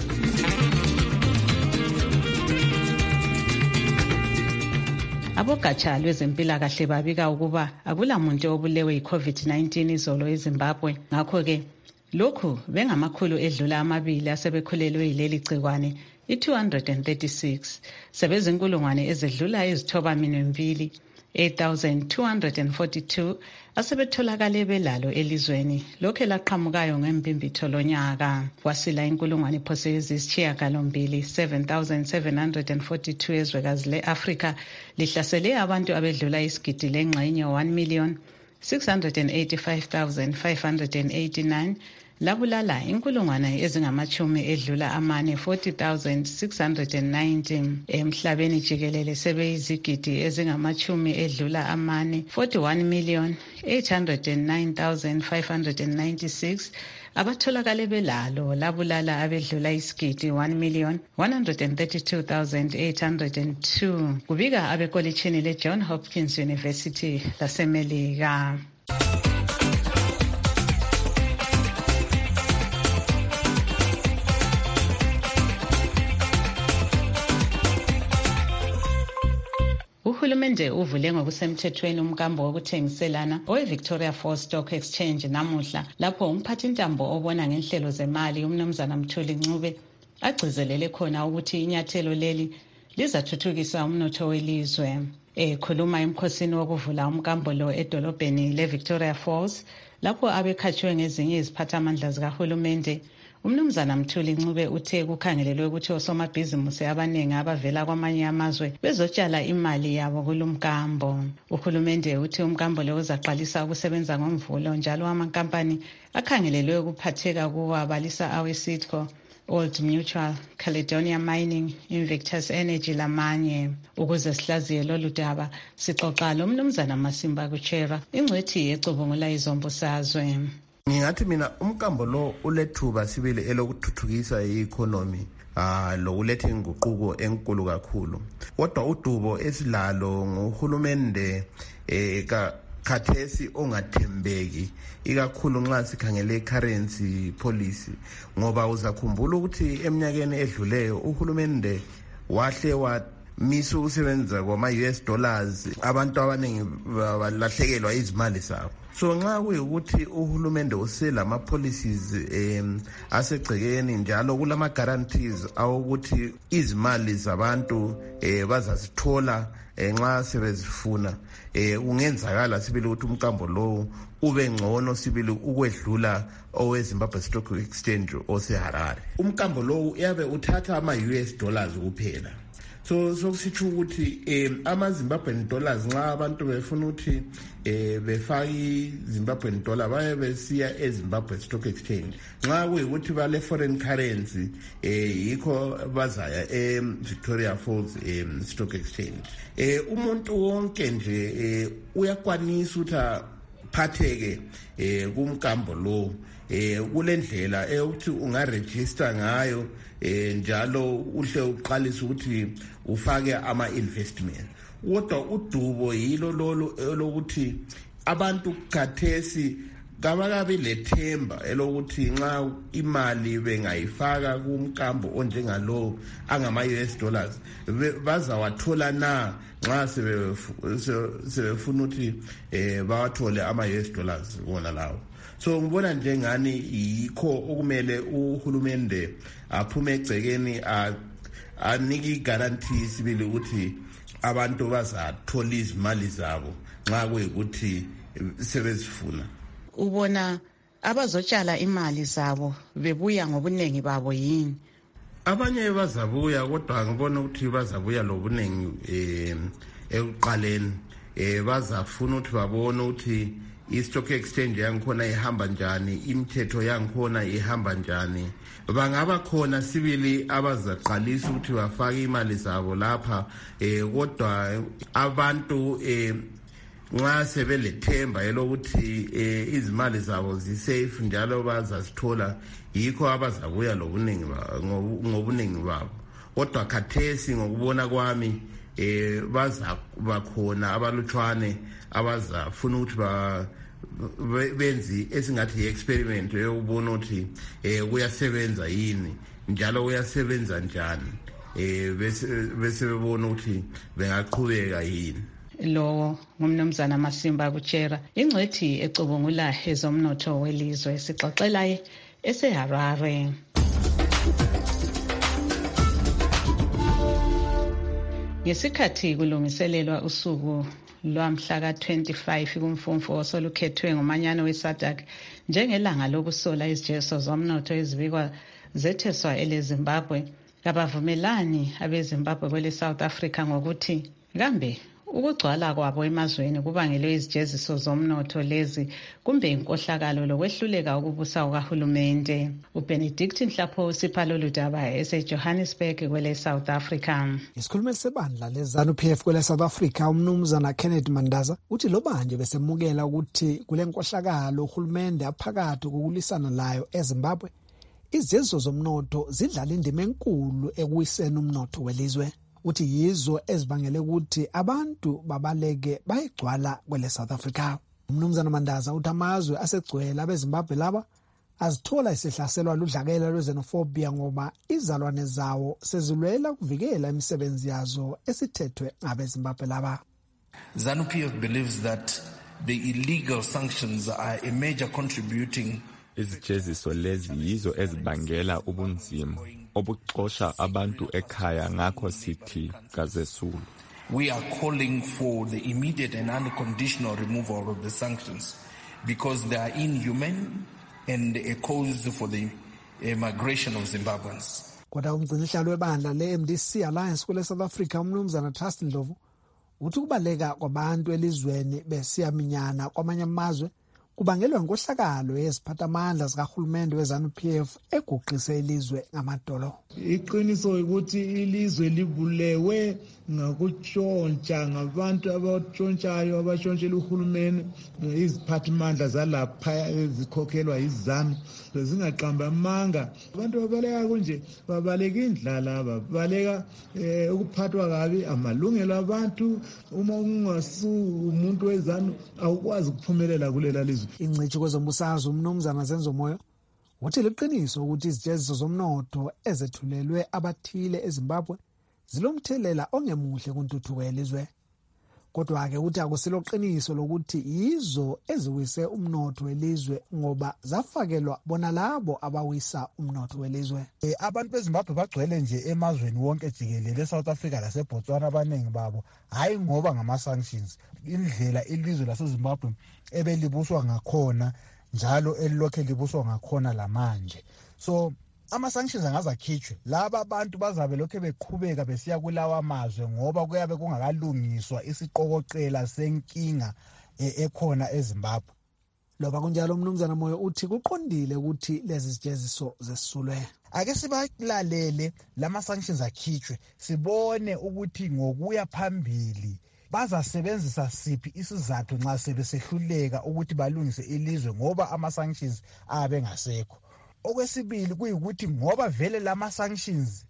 Abogatsha lwezempilakahle babika ukuba akulamuntu obulewe yi-COVID nineteen izolo eZimbabwe. Ngakho-ke lokhu bengamakhulu edlula amabili asebekhulelwe yileli gciwane i-two hundred thirty-six. Sebezinkulungwane ezedlula ezithoba minwembili eight thousand two hundred forty-two asebetholakale belalo elizweni. Lokho elaqhamukayo ngempimbi lonyaka kwasila inkulungwane phose ezisishiyagalombili seven thousand seven hundred forty-two ezwekazi le-Afrika lihlasele abantu abedlula isigidi lengxenye one million six hundred eighty-five thousand five hundred eighty-nine labulala inkulungwane ezingamachumi edlula amane forty thousand six hundred ninety. Emhlabeni jikelele sebeyizigidi ezingamachumi edlula amane forty-one million eight hundred nine thousand five hundred ninety-six abatholakale belalo labulala abedlula isigidi one million one hundred thirty-two thousand eight hundred two kubika abekolitshini le-John Hopkins University lasemelika. Uhulumende uvule ngokusemthethweni umkambo wokuthengiselana owe Victoria Falls Stock Exchange namuhla, lapho umphathintambo obona ngenhlelo zemali umnumzana Mthuli Ncube agcizelele khona ukuthi inyathelo leli lizathuthukisa umnotho welizwe. Ekhuluma emkhosini wokuvula umkambo lo edolobheni le-Victoria Falls, lapho abekhatshwe ngezinye iziphathamandla zikahulumende, umnumzana Mthuli Ncube uthe kukhangelelwe ukuthi osomabhizimusi abaningi abavela kwamanye amazwe bezotshala imali yabo kulumkambo. Uhulumende uthi umkambo lo uzaqalisa ukusebenza ngomvulo, njalo amankampani akhangelelwe ukuphatheka kuwo abalisa awe-Sitco, Old Mutual, Caledonia Mining, Invictus Energy lamanye. Ukuze sihlaziye lolu daba sixoxa lo mnumzana Masimba Kuchera, ingcwethi ecubungula izombusazwe. Ngingathi mina umkambo lo ulethuba sibili elokuthuthukisa i-economy ah lokuletha inguquko enkulu kakhulu. Kodwa udubo esilalo ngohulumende eh ka khathesi ongathembeki ikakhulu nxa sikhangele currency policy, ngoba uzakhumbula ukuthi eminyakeni edluleyo uhulumende wahle wa misa ukusebenza kwama-U S dollars, abantu abaningi balahlekelwa izimali zabo. So nxa kuyukuthi uhulumende uselama policies em asegcekeni njalo kulama guarantees awukuthi izimali zabantu eh bazazithola nxa sebezifuna, eh ungenzakala sibili ukuthi umkambo lo ube ngcono sibili ukwedlula owe Zimbabwe Stock Exchange oseHarare. Umkambo lo uyabe uthatha ama-U S dollars kuphela, so sokusitsho ukuthi um ama-Zimbabwean dollars nxa abantu befuna ukuthi eh befaki i-Zimbabwean dollar baye besiya eZimbabwe Stock Exchange nxa kuyikuthi bale foreign currency eh yikho bazaya eVictoria Falls um, Stock Exchange. Eh umuntu wonke nje eh uyakwanisa ukuthi aphatheke eh kumkambo lo eh kulendlela eyokuthi ungaregister ngayo eh njalo uhle uqalisa ukuthi ufake ama investment. Kodwa udubo yilo lolo lokuthi abantu khathesi kabakabi lethemba elokuthi nxa imali bengayifaka kumkambo onjengalo angama U S dollars bazawathola na nxa sebefuna ukuthi eh bawathole ama U S dollars wona lawo. So ngibona njengani yikho okumele uhulumende aphume egcekeni aniki guarantee sibili ukuthi abantu bazathola izimali zabo nxa kuyikuthi sebezifuna. Ubona abazotshala imali zabo bebuya ngobunengi babo yini? Abanye bazabuya kodwa ngibona ukuthi bazabuya lobunengi eh ekuqaleni eh bazafuna ukuthi babone ukuthi i-stock exchange yangikhona ihamba njani, imithetho yangikhona ihamba njani. Bangaba khona sibili abazaqalisa ukuthi bafake imali zabo lapha eh kodwa abantu eh nxa sebelethemba elokuthi eh izimali zabo zisafe njalo bazasithola yikho abazabuya lobunengi ngobunengi babo. Kodwa khathesi ngokubona kwami eh baza bakhona abalutshwane abazafuna ukuthi ba benzi esingathi experiment yokubona ukuthi eh kuyasebenza yini njalo kuyasebenza njani eh bese bese bebona ukuthi bengaqhubeka yini. Lo ngumnumzana Masimba Kuchera ingcethi ecubungula ezomnotho welizwe sixoxela eseHarare. Ngesikhathi kulungiselelwa usuku lwamhla ka twenty-five kumfumfu osolukhethwe ngomanyano weSADC njengelanga lokusola izijezo zomnotho ezibikwa zetheswa eleZimbabwe, abavumelani abeZimbabwe kwele South Africa ngokuthi kambe ukugcwala kwabo emazweni kubangele izijeziso zomnotho lezi kumbe inkohlakalo lokwehluleka ukubusa ukahulumende. uBenedict Nhlapho usipha lolu daba eseJohannesburg kwele South Africa. Isikhulumeli sebandla leZANU-P F kwele South Africa umnumzana Kenneth Mandaza uthi lo banje besemukela ukuthi kule nkohlakalo uhulumende aphakathi kokulisana layo eZimbabwe izijeziso zomnotho zidlala indima enkulu ekuwiseni umnotho welizwe. Uthi yizo ezibangele ukuthi abantu babaleke bayigcwala kwele South Africa. Umnumzana Mandaza uthi amazwe asegcwele abeZimbabwe laba azithola isihlaselwa ludlakela lwezenophobia ngoba izalwane zawo sezilwela ukuvikela imisebenzi yazo esithethwe ngabeZimbabwe laba. ZANU-P F believes that the illegal sanctions are a major contributing izijeziso lezi yizo ezibangela ubunzima obuxosha abantu ekhaya ngakho sithi kazesulu. We are calling for the immediate and unconditional removal of the sanctions because they are inhumane and a cause for the migration of Zimbabweans. Kodwa umgcinihlalo webandla le-M D C Alliance kwele South Africa umnumzana Trust Ndlovu uthi ukubaleka kwabantu elizweni besiyaminyana kwamanye amazwe kubangelwa nkohlakalo yeziphathamandla zikahulumende weZANU-P F eguqise ilizwe ngamadolo. Iqiniso ukuthi ilizwe libulewe ngakutshontsha ngabantu abatshontshayo abatshontshelwa uhulumende iziphathamandla zalapha ezikhokhelwa yiZANU zingaqamba amanga. Abantu babaleka kunje babaleka indlala babaleka ukuphathwa kabi amalungelo abantu uma ungasu umuntu weZANU awukwazi ukuphumelela kulela lizwe. Ingcithi kwezombusazwe umnumzana Zenzo Moyo uthi liqiniso ukuthi izijeziso zomnotho ezethulelwe abathile eZimbabwe zilomthelela ongemuhle kuntuthuko yelizwe. Kodwa ke uthi akusiloqiniso lokuthi yizo eziwise umnotho welizwe ngoba zafakelwa bona labo abawisa umnotho welizwe. E, abantu beZimbabwe bagcwele nje emazweni wonke jikelele eSouth Africa laseBotswana abaningi babo hayi ngoba ngama sanctions. Indlela ilizwe laseZimbabwe ebelibuswa ngakhona njalo elilokhe libuswa ngakhona lamanje. So ama-sanctions angaze akhitshwe, laba abantu bazabe lokhu beqhubeka besiya kulawa amazwe ngoba kuyabe kungakalungiswa isiqokoqela senkinga ekhona eZimbabwe. Loba kunjalo umnumzana Moyo uthi kuqondile ukuthi lezi sijeziso zesulwe. Ake sibalalele lama-sanctions akhitshwe sibone ukuthi ngokuya phambili bazasebenzisa siphi isizathu nxa sebesehluleka ukuthi balungise ilizwe ngoba ama-sanctions abe ngasekho. Okwesibili kuyikuthi ngoba vele lama-sanctions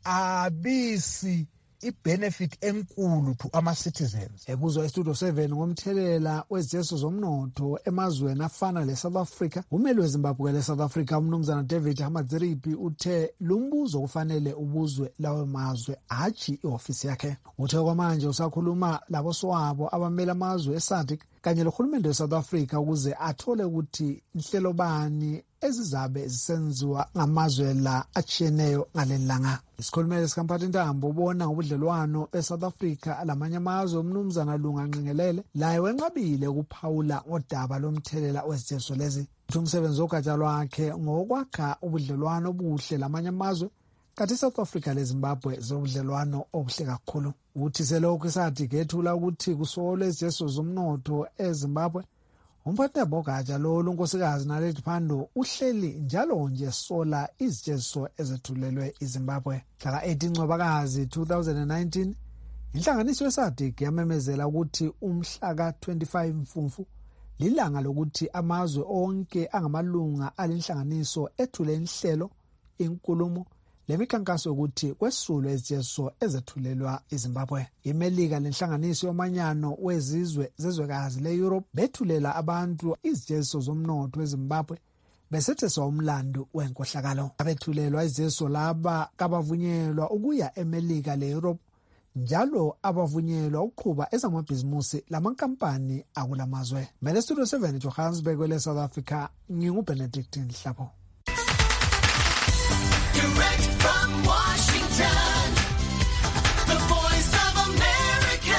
abisi i-benefit enkulu to ama-citizens. Ebuzwa estudio seven ngomthelela wezijeziso zomnotho emazweni afana le-South Africa, umeli weZimbabwe le-South Africa umnumzana David Hamadziripi uthe lumbuzo kufanele ubuzwe lawo mazwe hatshi ihofisi yakhe. Uthe kwamanje usakhuluma labo swabo abamele amazwe eSADC kanye lohulumende we-South Africa ukuze athole ukuthi inhlelo bani ezizabe zisenziwa ngamazwe la achiyeneyo ngalelanga. Isikhulumeli sikamphathi Ntambo ubona ubudlelwano eSouth Africa lamanye amazwe umnumzana Lunga Nqengelele laye wenqabile ukuphawula odaba lomthelela wezijeziso lezi. Uthi umsebenzi wogatsha lwakhe ngokwakha ubudlelwano obuhle lamanye amazwe kanti South Africa leZimbabwe zobudlelwano obuhle kakhulu. Uthi selokhu isathi gethula ukuthi kusolwe izijeziso zomnotho eZimbabwe, umphathi bogatsha lo unkosikazi Naledi Pandor uhleli njalo nje sola izijeziso ezethulelwe iZimbabwe. Mhla eighteen Ncwabakazi two thousand nineteen inhlanganiso yeSADC yamemezela ukuthi umhla ka twenty-five Mfumfu lilanga lokuthi amazwe onke angamalunga alenhlanganiso ethule inhlelo inkulumo lemikhankaso ukuthi kwesulwe izijeziso ezethulelwa iZimbabwe. IMelika lenhlanganiso yomanyano wezizwe zezwekazi le-Europe bethulela abantu izijeziso zomnotho eZimbabwe besetheswa umlando wenkohlakalo. Abethulelwa izijeziso laba kabavunyelwa ukuya eMelika le-Europe njalo abavunyelwa ukuqhuba ezamabhizimusi lamankampani akulamazwe. Mele Studio seven Johannesburg le South Africa, nginguBenedict Nhlapho. Direct from Washington, the voice of America,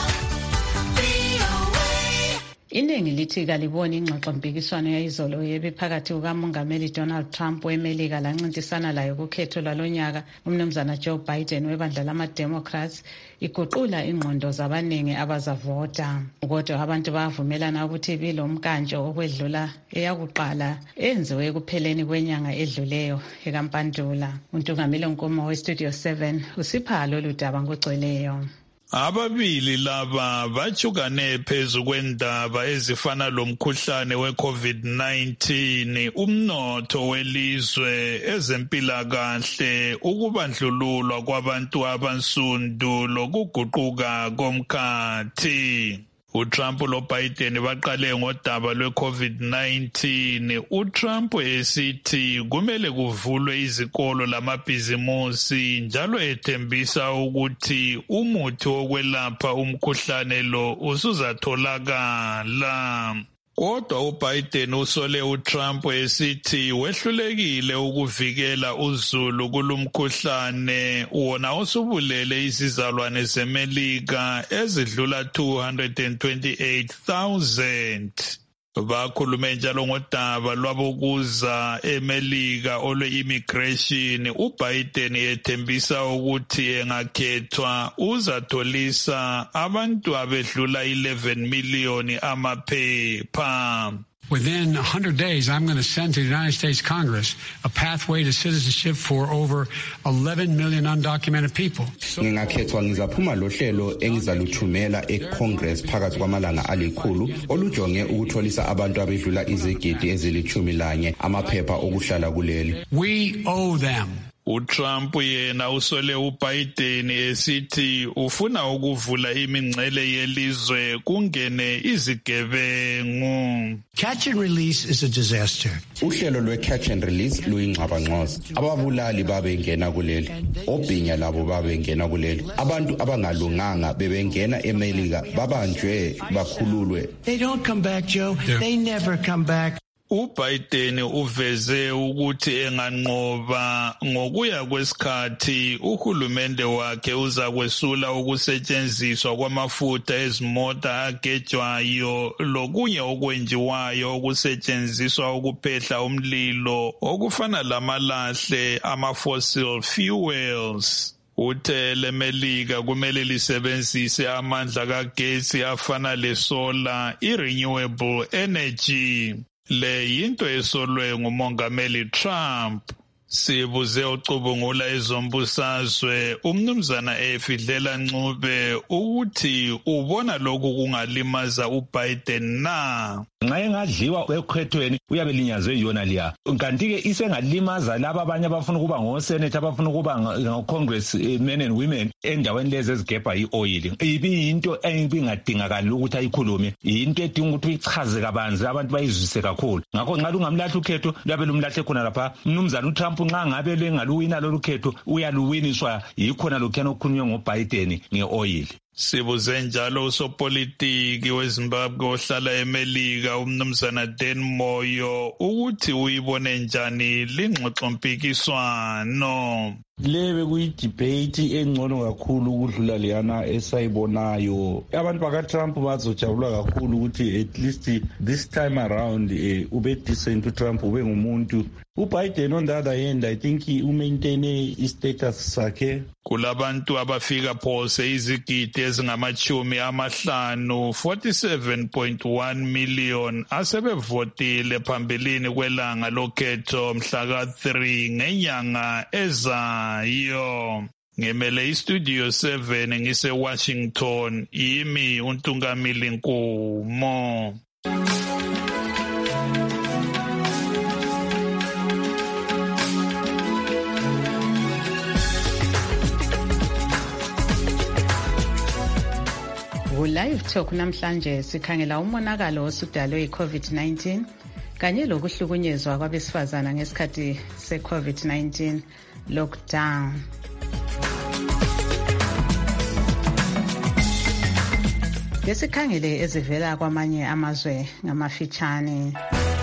V O A. Iningi lithi kaliboni ingxoxo mpikiswano yayizolo yebiphakathi kukamongameli Donald Trump weMelika lancintisana layo kukhetho lwalonyaka umnumzana Joe Biden webandla lama-Democrats iguqula ingqondo zabaningi abazavota. Kodwa abantu bavumelana ukuthi bilomkantsho okwedlula eyakuqala enziwe ekupheleni kwenyanga edluleyo ekaMpandula. Untungameli Nkomo weStudio seven usipha lolu daba ngogcweleyo. Ababili laba bachukane phezu kwendaba ezifana lomkhuhlane we-COVID nineteen, umnotho welizwe, ezempilakahle, ukubandlululwa kwabantu abansundu lokuguquka komkhathi. uTrump loBiden baqale ngodaba lwe-COVID nineteen. uTrump esithi kumele kuvulwe izikolo lamabhizimusi njalo ethembisa ukuthi umuthi wokwelapha umkhuhlane lo usuzatholakala. Kodwa uBiden usole uTrump esithi wehlulekile ukuvikela uzulu kulumkhuhlane wona osubulele izizalwane zeMelika ezidlula two hundred twenty-eight thousand. Bakhulume njalo ngodaba lwabokuza eMelika olwe-immigration. uBiden ethembisa ukuthi engakhethwa uzatholisa abantu abedlula eleven million amaphepha. Within one hundred days, I'm going to send to the United States Congress a pathway to citizenship for over eleven million undocumented people. Ngingakhethwa ngizaphuma lohlelo engizaluthumela eCongress phakathi kwamalanga alikhulu olujonge ukutholisa abantu abedlula izigidi ezilithumi lanye amaphepha okuhlala kuleli. We owe them. uTrump yena usole uBiden esithi ufuna ukuvula imingcele yelizwe kungene izigebengu. Catch and release is a disaster. Uhlelo lwe-catch and release luyingxabangxoza. Ababulali babengena kuleli, obhinya labo babengena kuleli. Abantu abangalunganga bebengena eMelika babanjwe bakhululwe. They don't come back, Joe. Yeah. They never come back. uBiden uveze ukuthi enganqoba ngokuya kwesikhathi uhulumende wakhe uza kwesula ukusetshenziswa kwamafutha ezimota agejwayo lokunye okwenziwayo okusetshenziswa ukuphehla umlilo okufana lamalahle ama-fossil fuels. Uthe lemelika kumele lisebenzise amandla kagesi afana lesola, i-renewable energy. Le yinto esolwe ngumongameli Trump. Sibuze ucubungula ezombusazwe umnumzana efidlela Ncube ukuthi ubona lokhu kungalimaza uBiden na. Nxa engadliwa kwekhethweni uyabe linyazwe yona liya. Kanti ke isengalimaza laba abanye abafuna ukuba ngosenate abafuna ukuba ngocongress men and women endaweni lezi ezigebha ioil. Ibiyinto ebingadingakali ukuthi ayikhulume. Into edinga ukuthi uyichaze kabanzi abantu bayizwise kakhulu. Ngakho nxa ungamlahla ukhetho labe lumlahle khona lapha umnumzana uTrump nxa ngabe lengaluwina lolu khetho uyaluwiniswa yikhona lokhuyana okukhulunywa ngoBiden ngeoil. Sibuze njalo usopolitiki weZimbabwe ohlala eMelika umnumzana Dan Moyo ukuthi uyibone njani lingxoxompikiswano. Lebe kuyidebate engcono kakhulu ukudlula leyana esayibonayo. Abantu baka-Trump bazojabula kakhulu ukuthi at least this time around uh, ube decent uTrump ube ngumuntu. uBiden on the other hand I think umaintaine istatus sakhe. Kulabantu abafika phose izigidi ezingamachumi amahlanu forty-seven point one million asebevotile phambilini kwelanga lokhetho mhla ka three ngenyanga ezayo. Ngemele istudio seven ngise Washington, yimi uNtungamili Nkumo. Live Talk namhlanje sikhangela umonakalo osudalwe yi-COVID nineteen kanye lokuhlukunyezwa kwabesifazana ngesikhathi se-COVID nineteen lockdown. Ngesikhangele ezivela kwamanye amazwe ngamafitshane.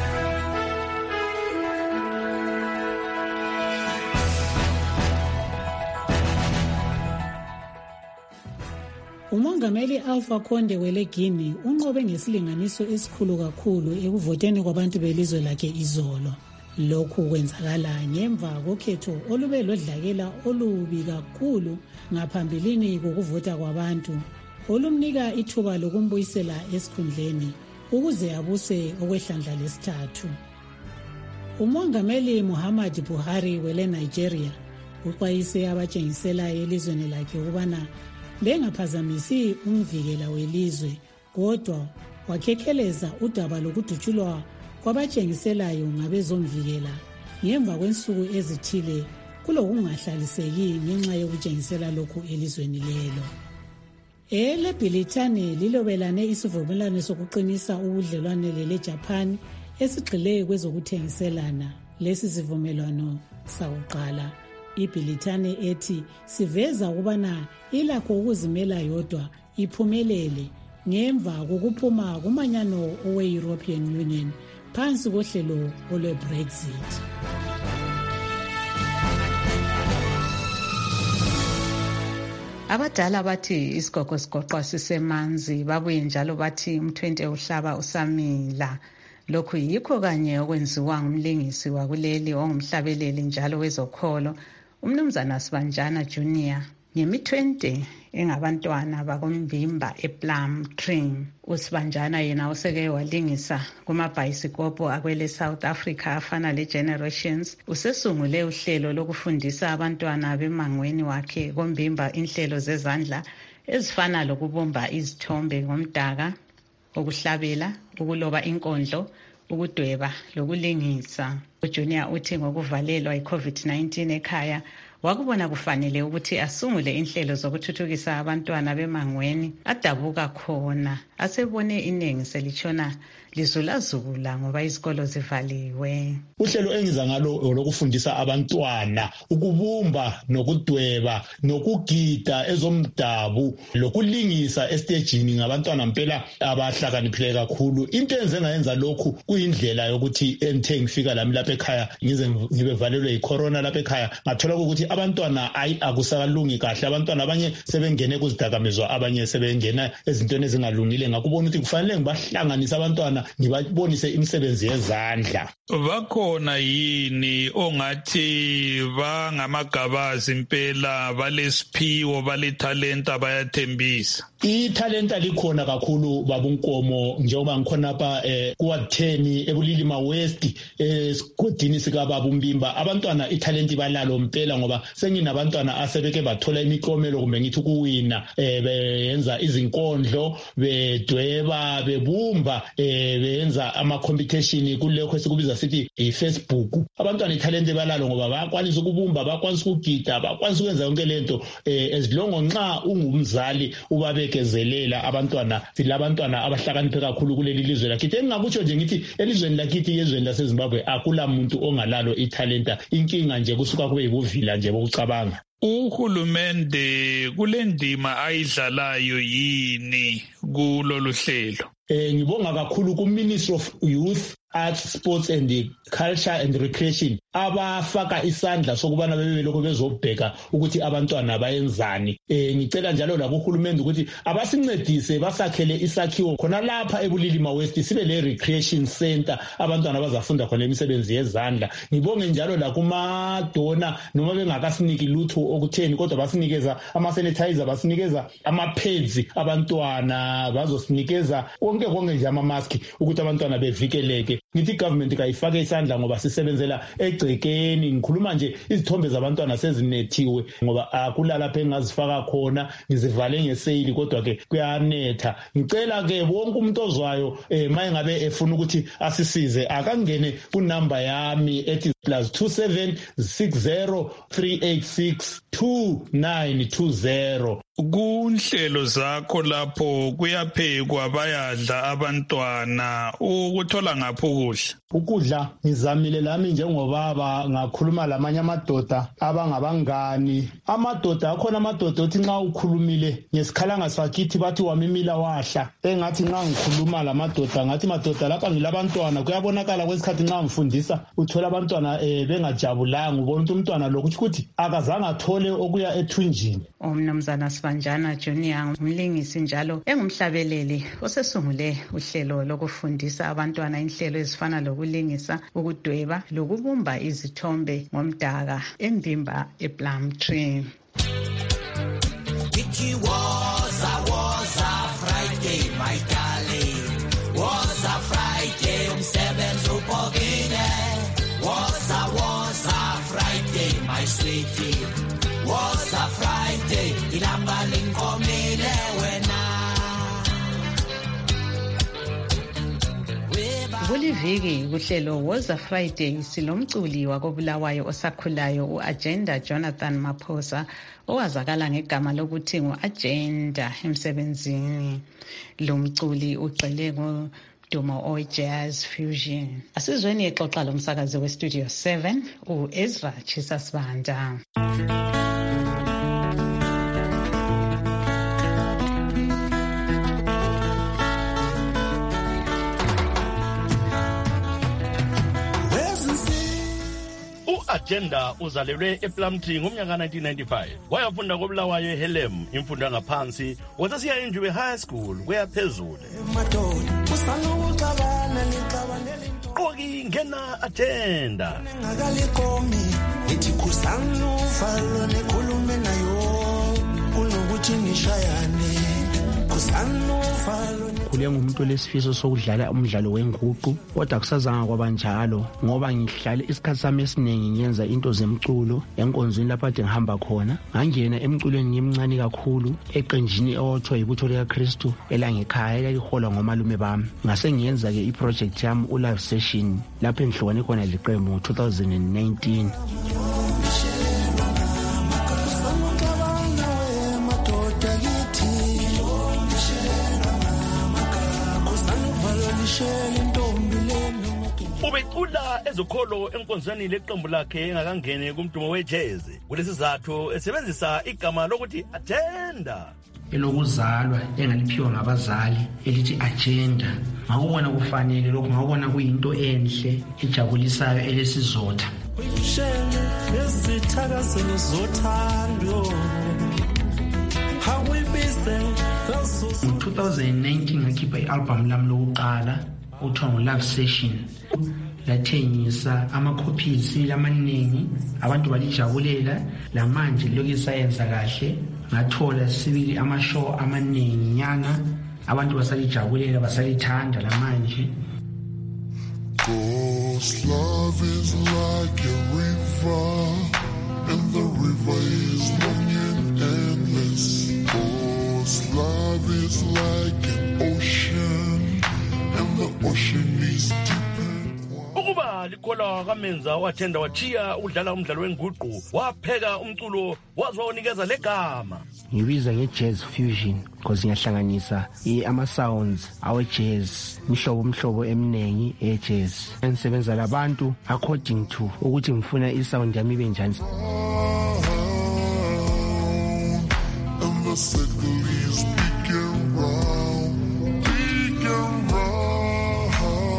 Umongameli Alpha Conde weleGuinea unqobe ngesilinganiso esikhulu kakhulu ekuvoteni kwabantu belizwe lakhe izolo. Lokhu kwenzakala ngemva kokhetho olube lodlakela olubi kakhulu ngaphambilini kokuvota kwabantu, olumnika ithuba lokumbuyisela esikhundleni ukuze abuse okwehlandla lesithathu. Umongameli Muhammad Buhari wele Nigeria uxwayise abatshengisela elizweni lakhe ukubana bengaphazamisi umvikela welizwe, kodwa wakhekheleza udaba lokudutshulwa kwabatshengiselayo ngabezomvikela ngemva kwensuku ezithile kulokungahlaliseki ngenxa yokutshengisela lokhu elizweni lelo. Ele Britane lilobelane isivumelwano sokuqinisa ubudlelwane leJapan esigxile kwezokuthengiselana. Lesi sivumelwano sakuqala iBritane ethi siveza ukubana ilakho ukuzimela yodwa iphumelele ngemva kokuphuma kumanyano owe-European Union phansi kohlelo olwe-Brexit. Abadala bathi isigogo sigoqwa sisemanzi, babuye njalo bathi umthwente uhlaba usamila. Lokhu yikho kanye okwenziwa ngumlingisi wakuleli ongumhlabeleli njalo wezokholo umnumzana Sibanjana Junior ngemithwente engabantwana bakoMvimba ePlumtree. uSibanjana yena useke walingisa kumabhayisikobho akwele South Africa afana leGenerations. Usesungule uhlelo lokufundisa abantwana bemangweni wakhe koMvimba inhlelo zezandla ezifana lokubumba izithombe ngomdaka, ukuhlabela, ukuloba inkondlo, ukudweba lokulingisa. uJunior uthi ngokuvalelwa i-COVID nineteen ekhaya wakubona kufanele ukuthi asungule inhlelo zokuthuthukisa abantwana bemangweni adabuka khona asebone iningi selitshona lizulazula ngoba izikolo zivaliwe. Uhlelo engiza ngalo lokufundisa abantwana ukubumba nokudweba nokugida ezomdabu lokulingisa estagini ngabantwana mpela abahlakaniphileyo kakhulu. Into enze ngayenza lokhu kuyindlela yokuthi enthe ngifika lami lapha ekhaya ngize ngibe valelwe yicorona lapha ekhaya ngathola ukuthi abantwana ayi akusakalungi kahle, abantwana abanye sebengene kuzidakamizwa, abanye sebengena ezintweni ezingalungile. Ngakubona ukuthi kufanele ngibahlanganise abantwana ngibabonise imisebenzi yezandla. Bakhona yini ongathi bangamagabazi impela balesiphiwo balethalenta bayathembisa? Ithalenta likhona kakhulu babunkomo njengoba ngikhona lapha eh kuwatheni ebulilima West esigodini sika babumbimba. Abantwana ithalenti balalo mpela ngoba senginabantwana asebeke bathola imiklomelo kumbe ngithi kuwina eh beyenza izinkondlo bedweba bebumba eh beyenza ama competition kulekho esikubiza sithi iFacebook. Abantwana ithalente balalo ngoba bayakwanisa ukubumba, bayakwanisa ukugida, bayakwanisa ukwenza yonke lento eh esilongo nxa ungumzali ubabekezelela abantwana silabantwana abahlakaniphe kakhulu kuleli lizwe lakithi. Engingakutsho nje ngithi elizweni lakithi yezweni laseZimbabwe akula muntu ongalalo ithalenta, inkinga nje kusuka kube yibuvila nje bokucabanga. Uhulumende kulendima ayidlalayo yini kulolu hlelo? Eh ngibonga kakhulu ku Ministry of Youth, Arts, Sports and Culture and Recreation abafaka isandla sokubana bebe lokho bezobheka ukuthi abantwana bayenzani. Eh ngicela njalo la kuhulumende ukuthi abasincedise basakhele isakhiwo khona lapha ebulilima West sibe le recreation center abantwana bazafunda khona imisebenzi yezandla. Ngibonge njalo la kuma dona noma bengakasiniki lutho okutheni kodwa basinikeza ama sanitizer, basinikeza ama pads abantwana, bazosinikeza konke konke nje ama mask ukuthi abantwana bevikeleke. Ngithi government kayifake isandla ngoba sisebenzela egcekeni. Ngikhuluma nje izithombe zabantwana sezinethiwe ngoba akulala phe ngazifaka khona ngizivale ngeseyili kodwa ke kuyanetha. Ngicela ke wonke umuntu ozwayo eh maye ngabe efuna ukuthi asisize akangene ku number yami ethi plus two seven six zero three eight six two nine two zero. Kunhlelo zakho lapho kuyaphekwa bayadla abantwana, ukuthola ngapho ukudla? Ukudla ngizamile lami njengobaba ngakhuluma lamanye amadoda abangabangani. Amadoda akhona amadoda othi nxa ukhulumile ngesikhalanga sakithi bathi wamimila wahla. Engathi nxa ngikhuluma lamadoda ngathi madoda lapha ngilabantwana kuyabonakala kwesikhathi nxa ngifundisa uthola abantwana eh bengajabulanga, ubona ukuthi umntwana lokhu ukuthi akazange athole okuya ethunjini. Umnumzana Sibanjana Junior umlingisi njalo engumhlabeleli osesungule uhlelo lokufundisa abantwana inhlelo ezifana lokulingisa, ukudweba lokubumba izithombe ngomdaka eMbimba ePlumtree. It was a was a Friday, my darling. Was a Friday, umsebenzi upokile. Was a was a Friday, my sweetie. Was a Friday, ilanga linkomile wena. Kuliviki kuhlelo Was a Friday silomculi wakobulawayo osakhulayo uAgenda Jonathan Maphosa owazakala ngegama lokuthi nguAgenda emsebenzini. Lo mculi ugcile ngo Dumo o Jazz Fusion. Asizweni exoxa lomsakazi we Studio seven uEzra Chisasibanda. Agenda uzalelwe ePlumtree ngomnyaka nineteen ninety-five. Wayafunda kobulawayo eHelem imfundo yangaphansi, wasesiya eNjube High School kweyaphezulu. Qoki ngena Agenda. Ngakalikomi ithi kusanu falo nekhulume nayo kunokuthi ngishayane kusanu falo. Khule ngumuntu olesifiso sokudlala umdlalo wenguqu kodwa kusazanga kwabanjalo ngoba ngihlale isikhathi sami esiningi ngiyenza into zemculo enkonzweni lapha ade ngihamba khona. Ngangena emculweni ngimncane kakhulu eqenjini ewothiwa ibutho likaKristu elangekhaya elaliholwa ngomalume bami. Ngase ngiyenza ke iproject yami ulive session lapho engihlukane khona liqembu ngo two thousand nineteen. Ubecula ezokholo enkonzweni leqembu lakhe engakangene kumdumo wejazz. Kulesi sizathu esebenzisa igama lokuthi agenda. Elokuzalwa engaliphiwa ngabazali elithi agenda. Ngakubona kufanele lokho, ngakubona kuyinto enhle ejabulisayo elesizotha. In two thousand nineteen ngakhipha i-album lami lokuqala uthiwa ngu-Love Session. Lathengisa ama-copies lamaningi, abantu balijabulela. Lamanje lokhu isayenza kahle, ngathola sibili ama-show amaningi nyana, abantu basalijabulela, basalithanda lamanje. Cause love is like a river, and the river is long and endless. Cause love is like an ocean, and the ocean is deep. Ukuba likhola kamenza wathenda wathiya udlala umdlalo wenguqu, wapheka umculo wazwa unikeza legama. Ngibiza nge-jazz fusion because ngiyahlanganisa ama-sounds awe-jazz, mhlobo mhlobo eminengi e-jazz. Ngisebenza labantu according to ukuthi ngifuna i-sound yami ibe njani. And the circle is big and round, big and round,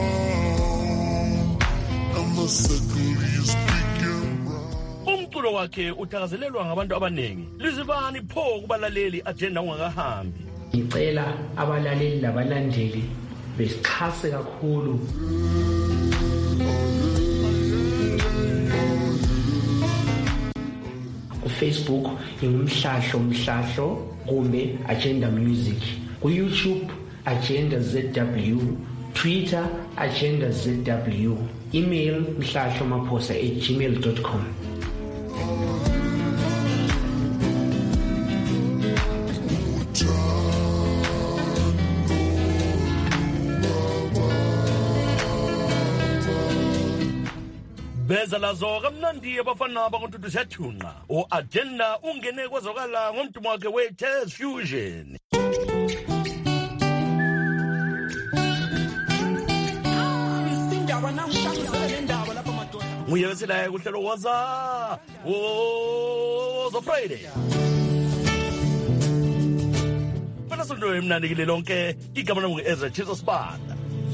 and the circle is big and round. Umculo wakhe uthakazelelwa ngabantu abanengi. Lizibani pho kubalaleli agenda ungakahambi. Ngicela abalaleli labalandeli besixhase kakhulu. Facebook ingumhlahlo mhlahlo kumbe Agenda Music, ku YouTube Agenda Z W, Twitter Agenda Z W, email mhlahlo maphosa at gmail dot com. Beza lazo kamnandi abafana bakontutu siyathunqa. O Agenda ungene kwezokala ngomdumo wakhe we-jazz fusion. Nguye wesilaye kuhlelo Woza Woza Friday. Phela sonto emnandi lonke igama lami ngu-Ezra Jesus Banda.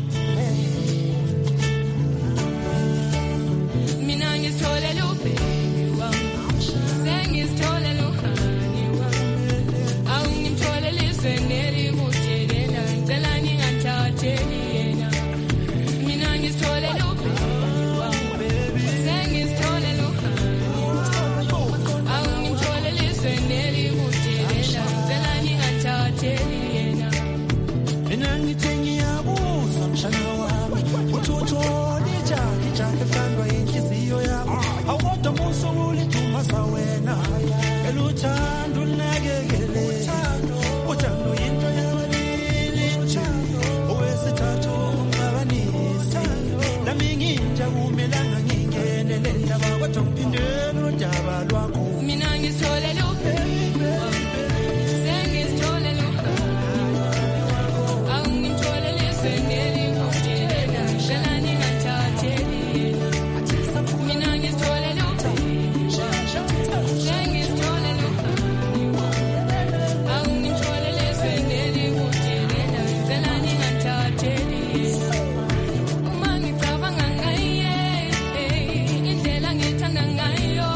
Mina ngithole lubheki wami, sengithole luhani wami, awungithole lisweneli kuthelela, ngicela ngingathatheli yena. Mina ngithole lubheki wami, sengithole luhani, awungithole lisweneli kuthelela, ngicela ngingathatheli yena. Mina ngithe ngiyabuza mshana wami, uthi uthole njani njani kandwa inhliziyo yakho, awukodwa muso ulithumasa wena, eluthando unakekele, uthando yinto yababili, owesithathu umcabanisi, nami nginja kumelanga ngingene le ndaba, kodwa ngiphindela udaba lwakho. Mina ngithole lubheki sengithole luhani, awungithole lisweneli kuthelela, ngicela ningathatheli yena. Mina ngithole lubheki sengithole luhani, awungithole lisweneli kuthelela, ngicela ningathatheli yena. Uma ngicabanga ngaye, indlela ngithanda ngayo,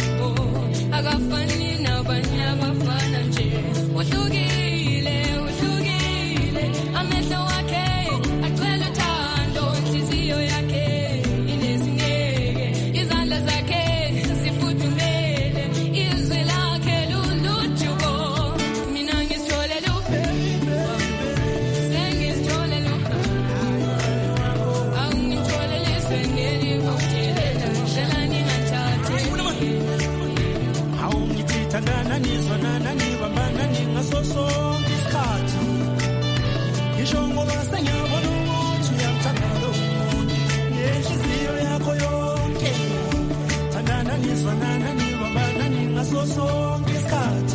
akafani nabanye abafana nje. Uhlukile, uhlukile, amehlo wakhe agcwele uthando, inhliziyo yakhe inesineke, izandla zakhe zifuthumele, izwi lakhe lulujuko. Mina ngithole lubheki sengithole luhani, awungithole lisweneli kuthelela, ngicela ningathatheli. Hawu ngithi thandana nizwanana nibambana ningaso sonke isikhathi, ngisho ngoba sengiyabona ukuthi uyamthanda lo muntu ngenhliziyo yakho yonke. Thandana nizwanana nibambana ningaso sonke isikhathi,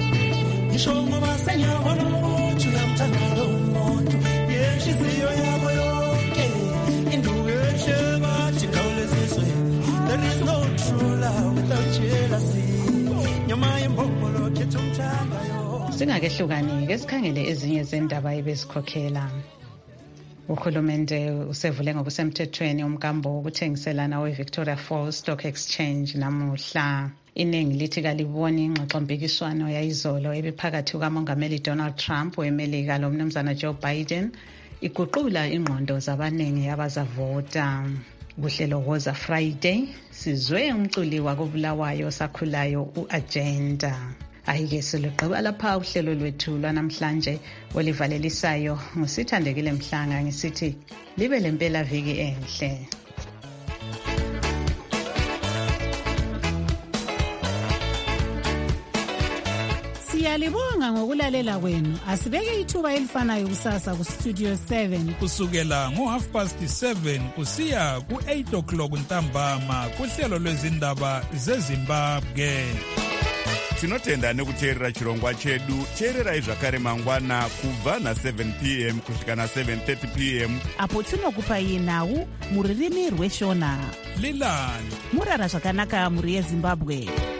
ngisho ngoba sengiyabona ukuthi uyamthanda lo muntu ngenhliziyo yakho Singakehlukani-ke sikhangele ezinye zendaba ebezikhokhela. Uhulumende usevule ngokusemthethweni umkambo wokuthengiselana we-Victoria Falls Stock Exchange namuhla. Iningi lithi kaliboni ingxoxompikiswano yayizolo ebiphakathi kukamongameli Donald Trump weMelika lo mnumzana Joe Biden iguqula ingqondo zabaningi abazavota. Kuhlelo Woza Friday sizwe umculi wakobulawayo sakhulayo u-Agenda. Ayike siluqaba lapha uhlelo lwethu lwanamhlanje olivalelisayo ngusithandekile Mhlanga ngisithi libe lempela viki enhle. Siyalibonga ngokulalela kwenu. Asibeke ithuba elifanayo kusasa ku Studio seven kusukela ngo half past seven kusiya ku eight o'clock ntambama kuhlelo lwezindaba zeZimbabwe. Tinotenda nekuteerera chirongwa chedu. Teererai zvakare mangwana kubva na seven p m kusvika na seven thirty p m apo tinokupai nhau muririmi rweshona. Lilani murara zvakanaka muri yeZimbabwe.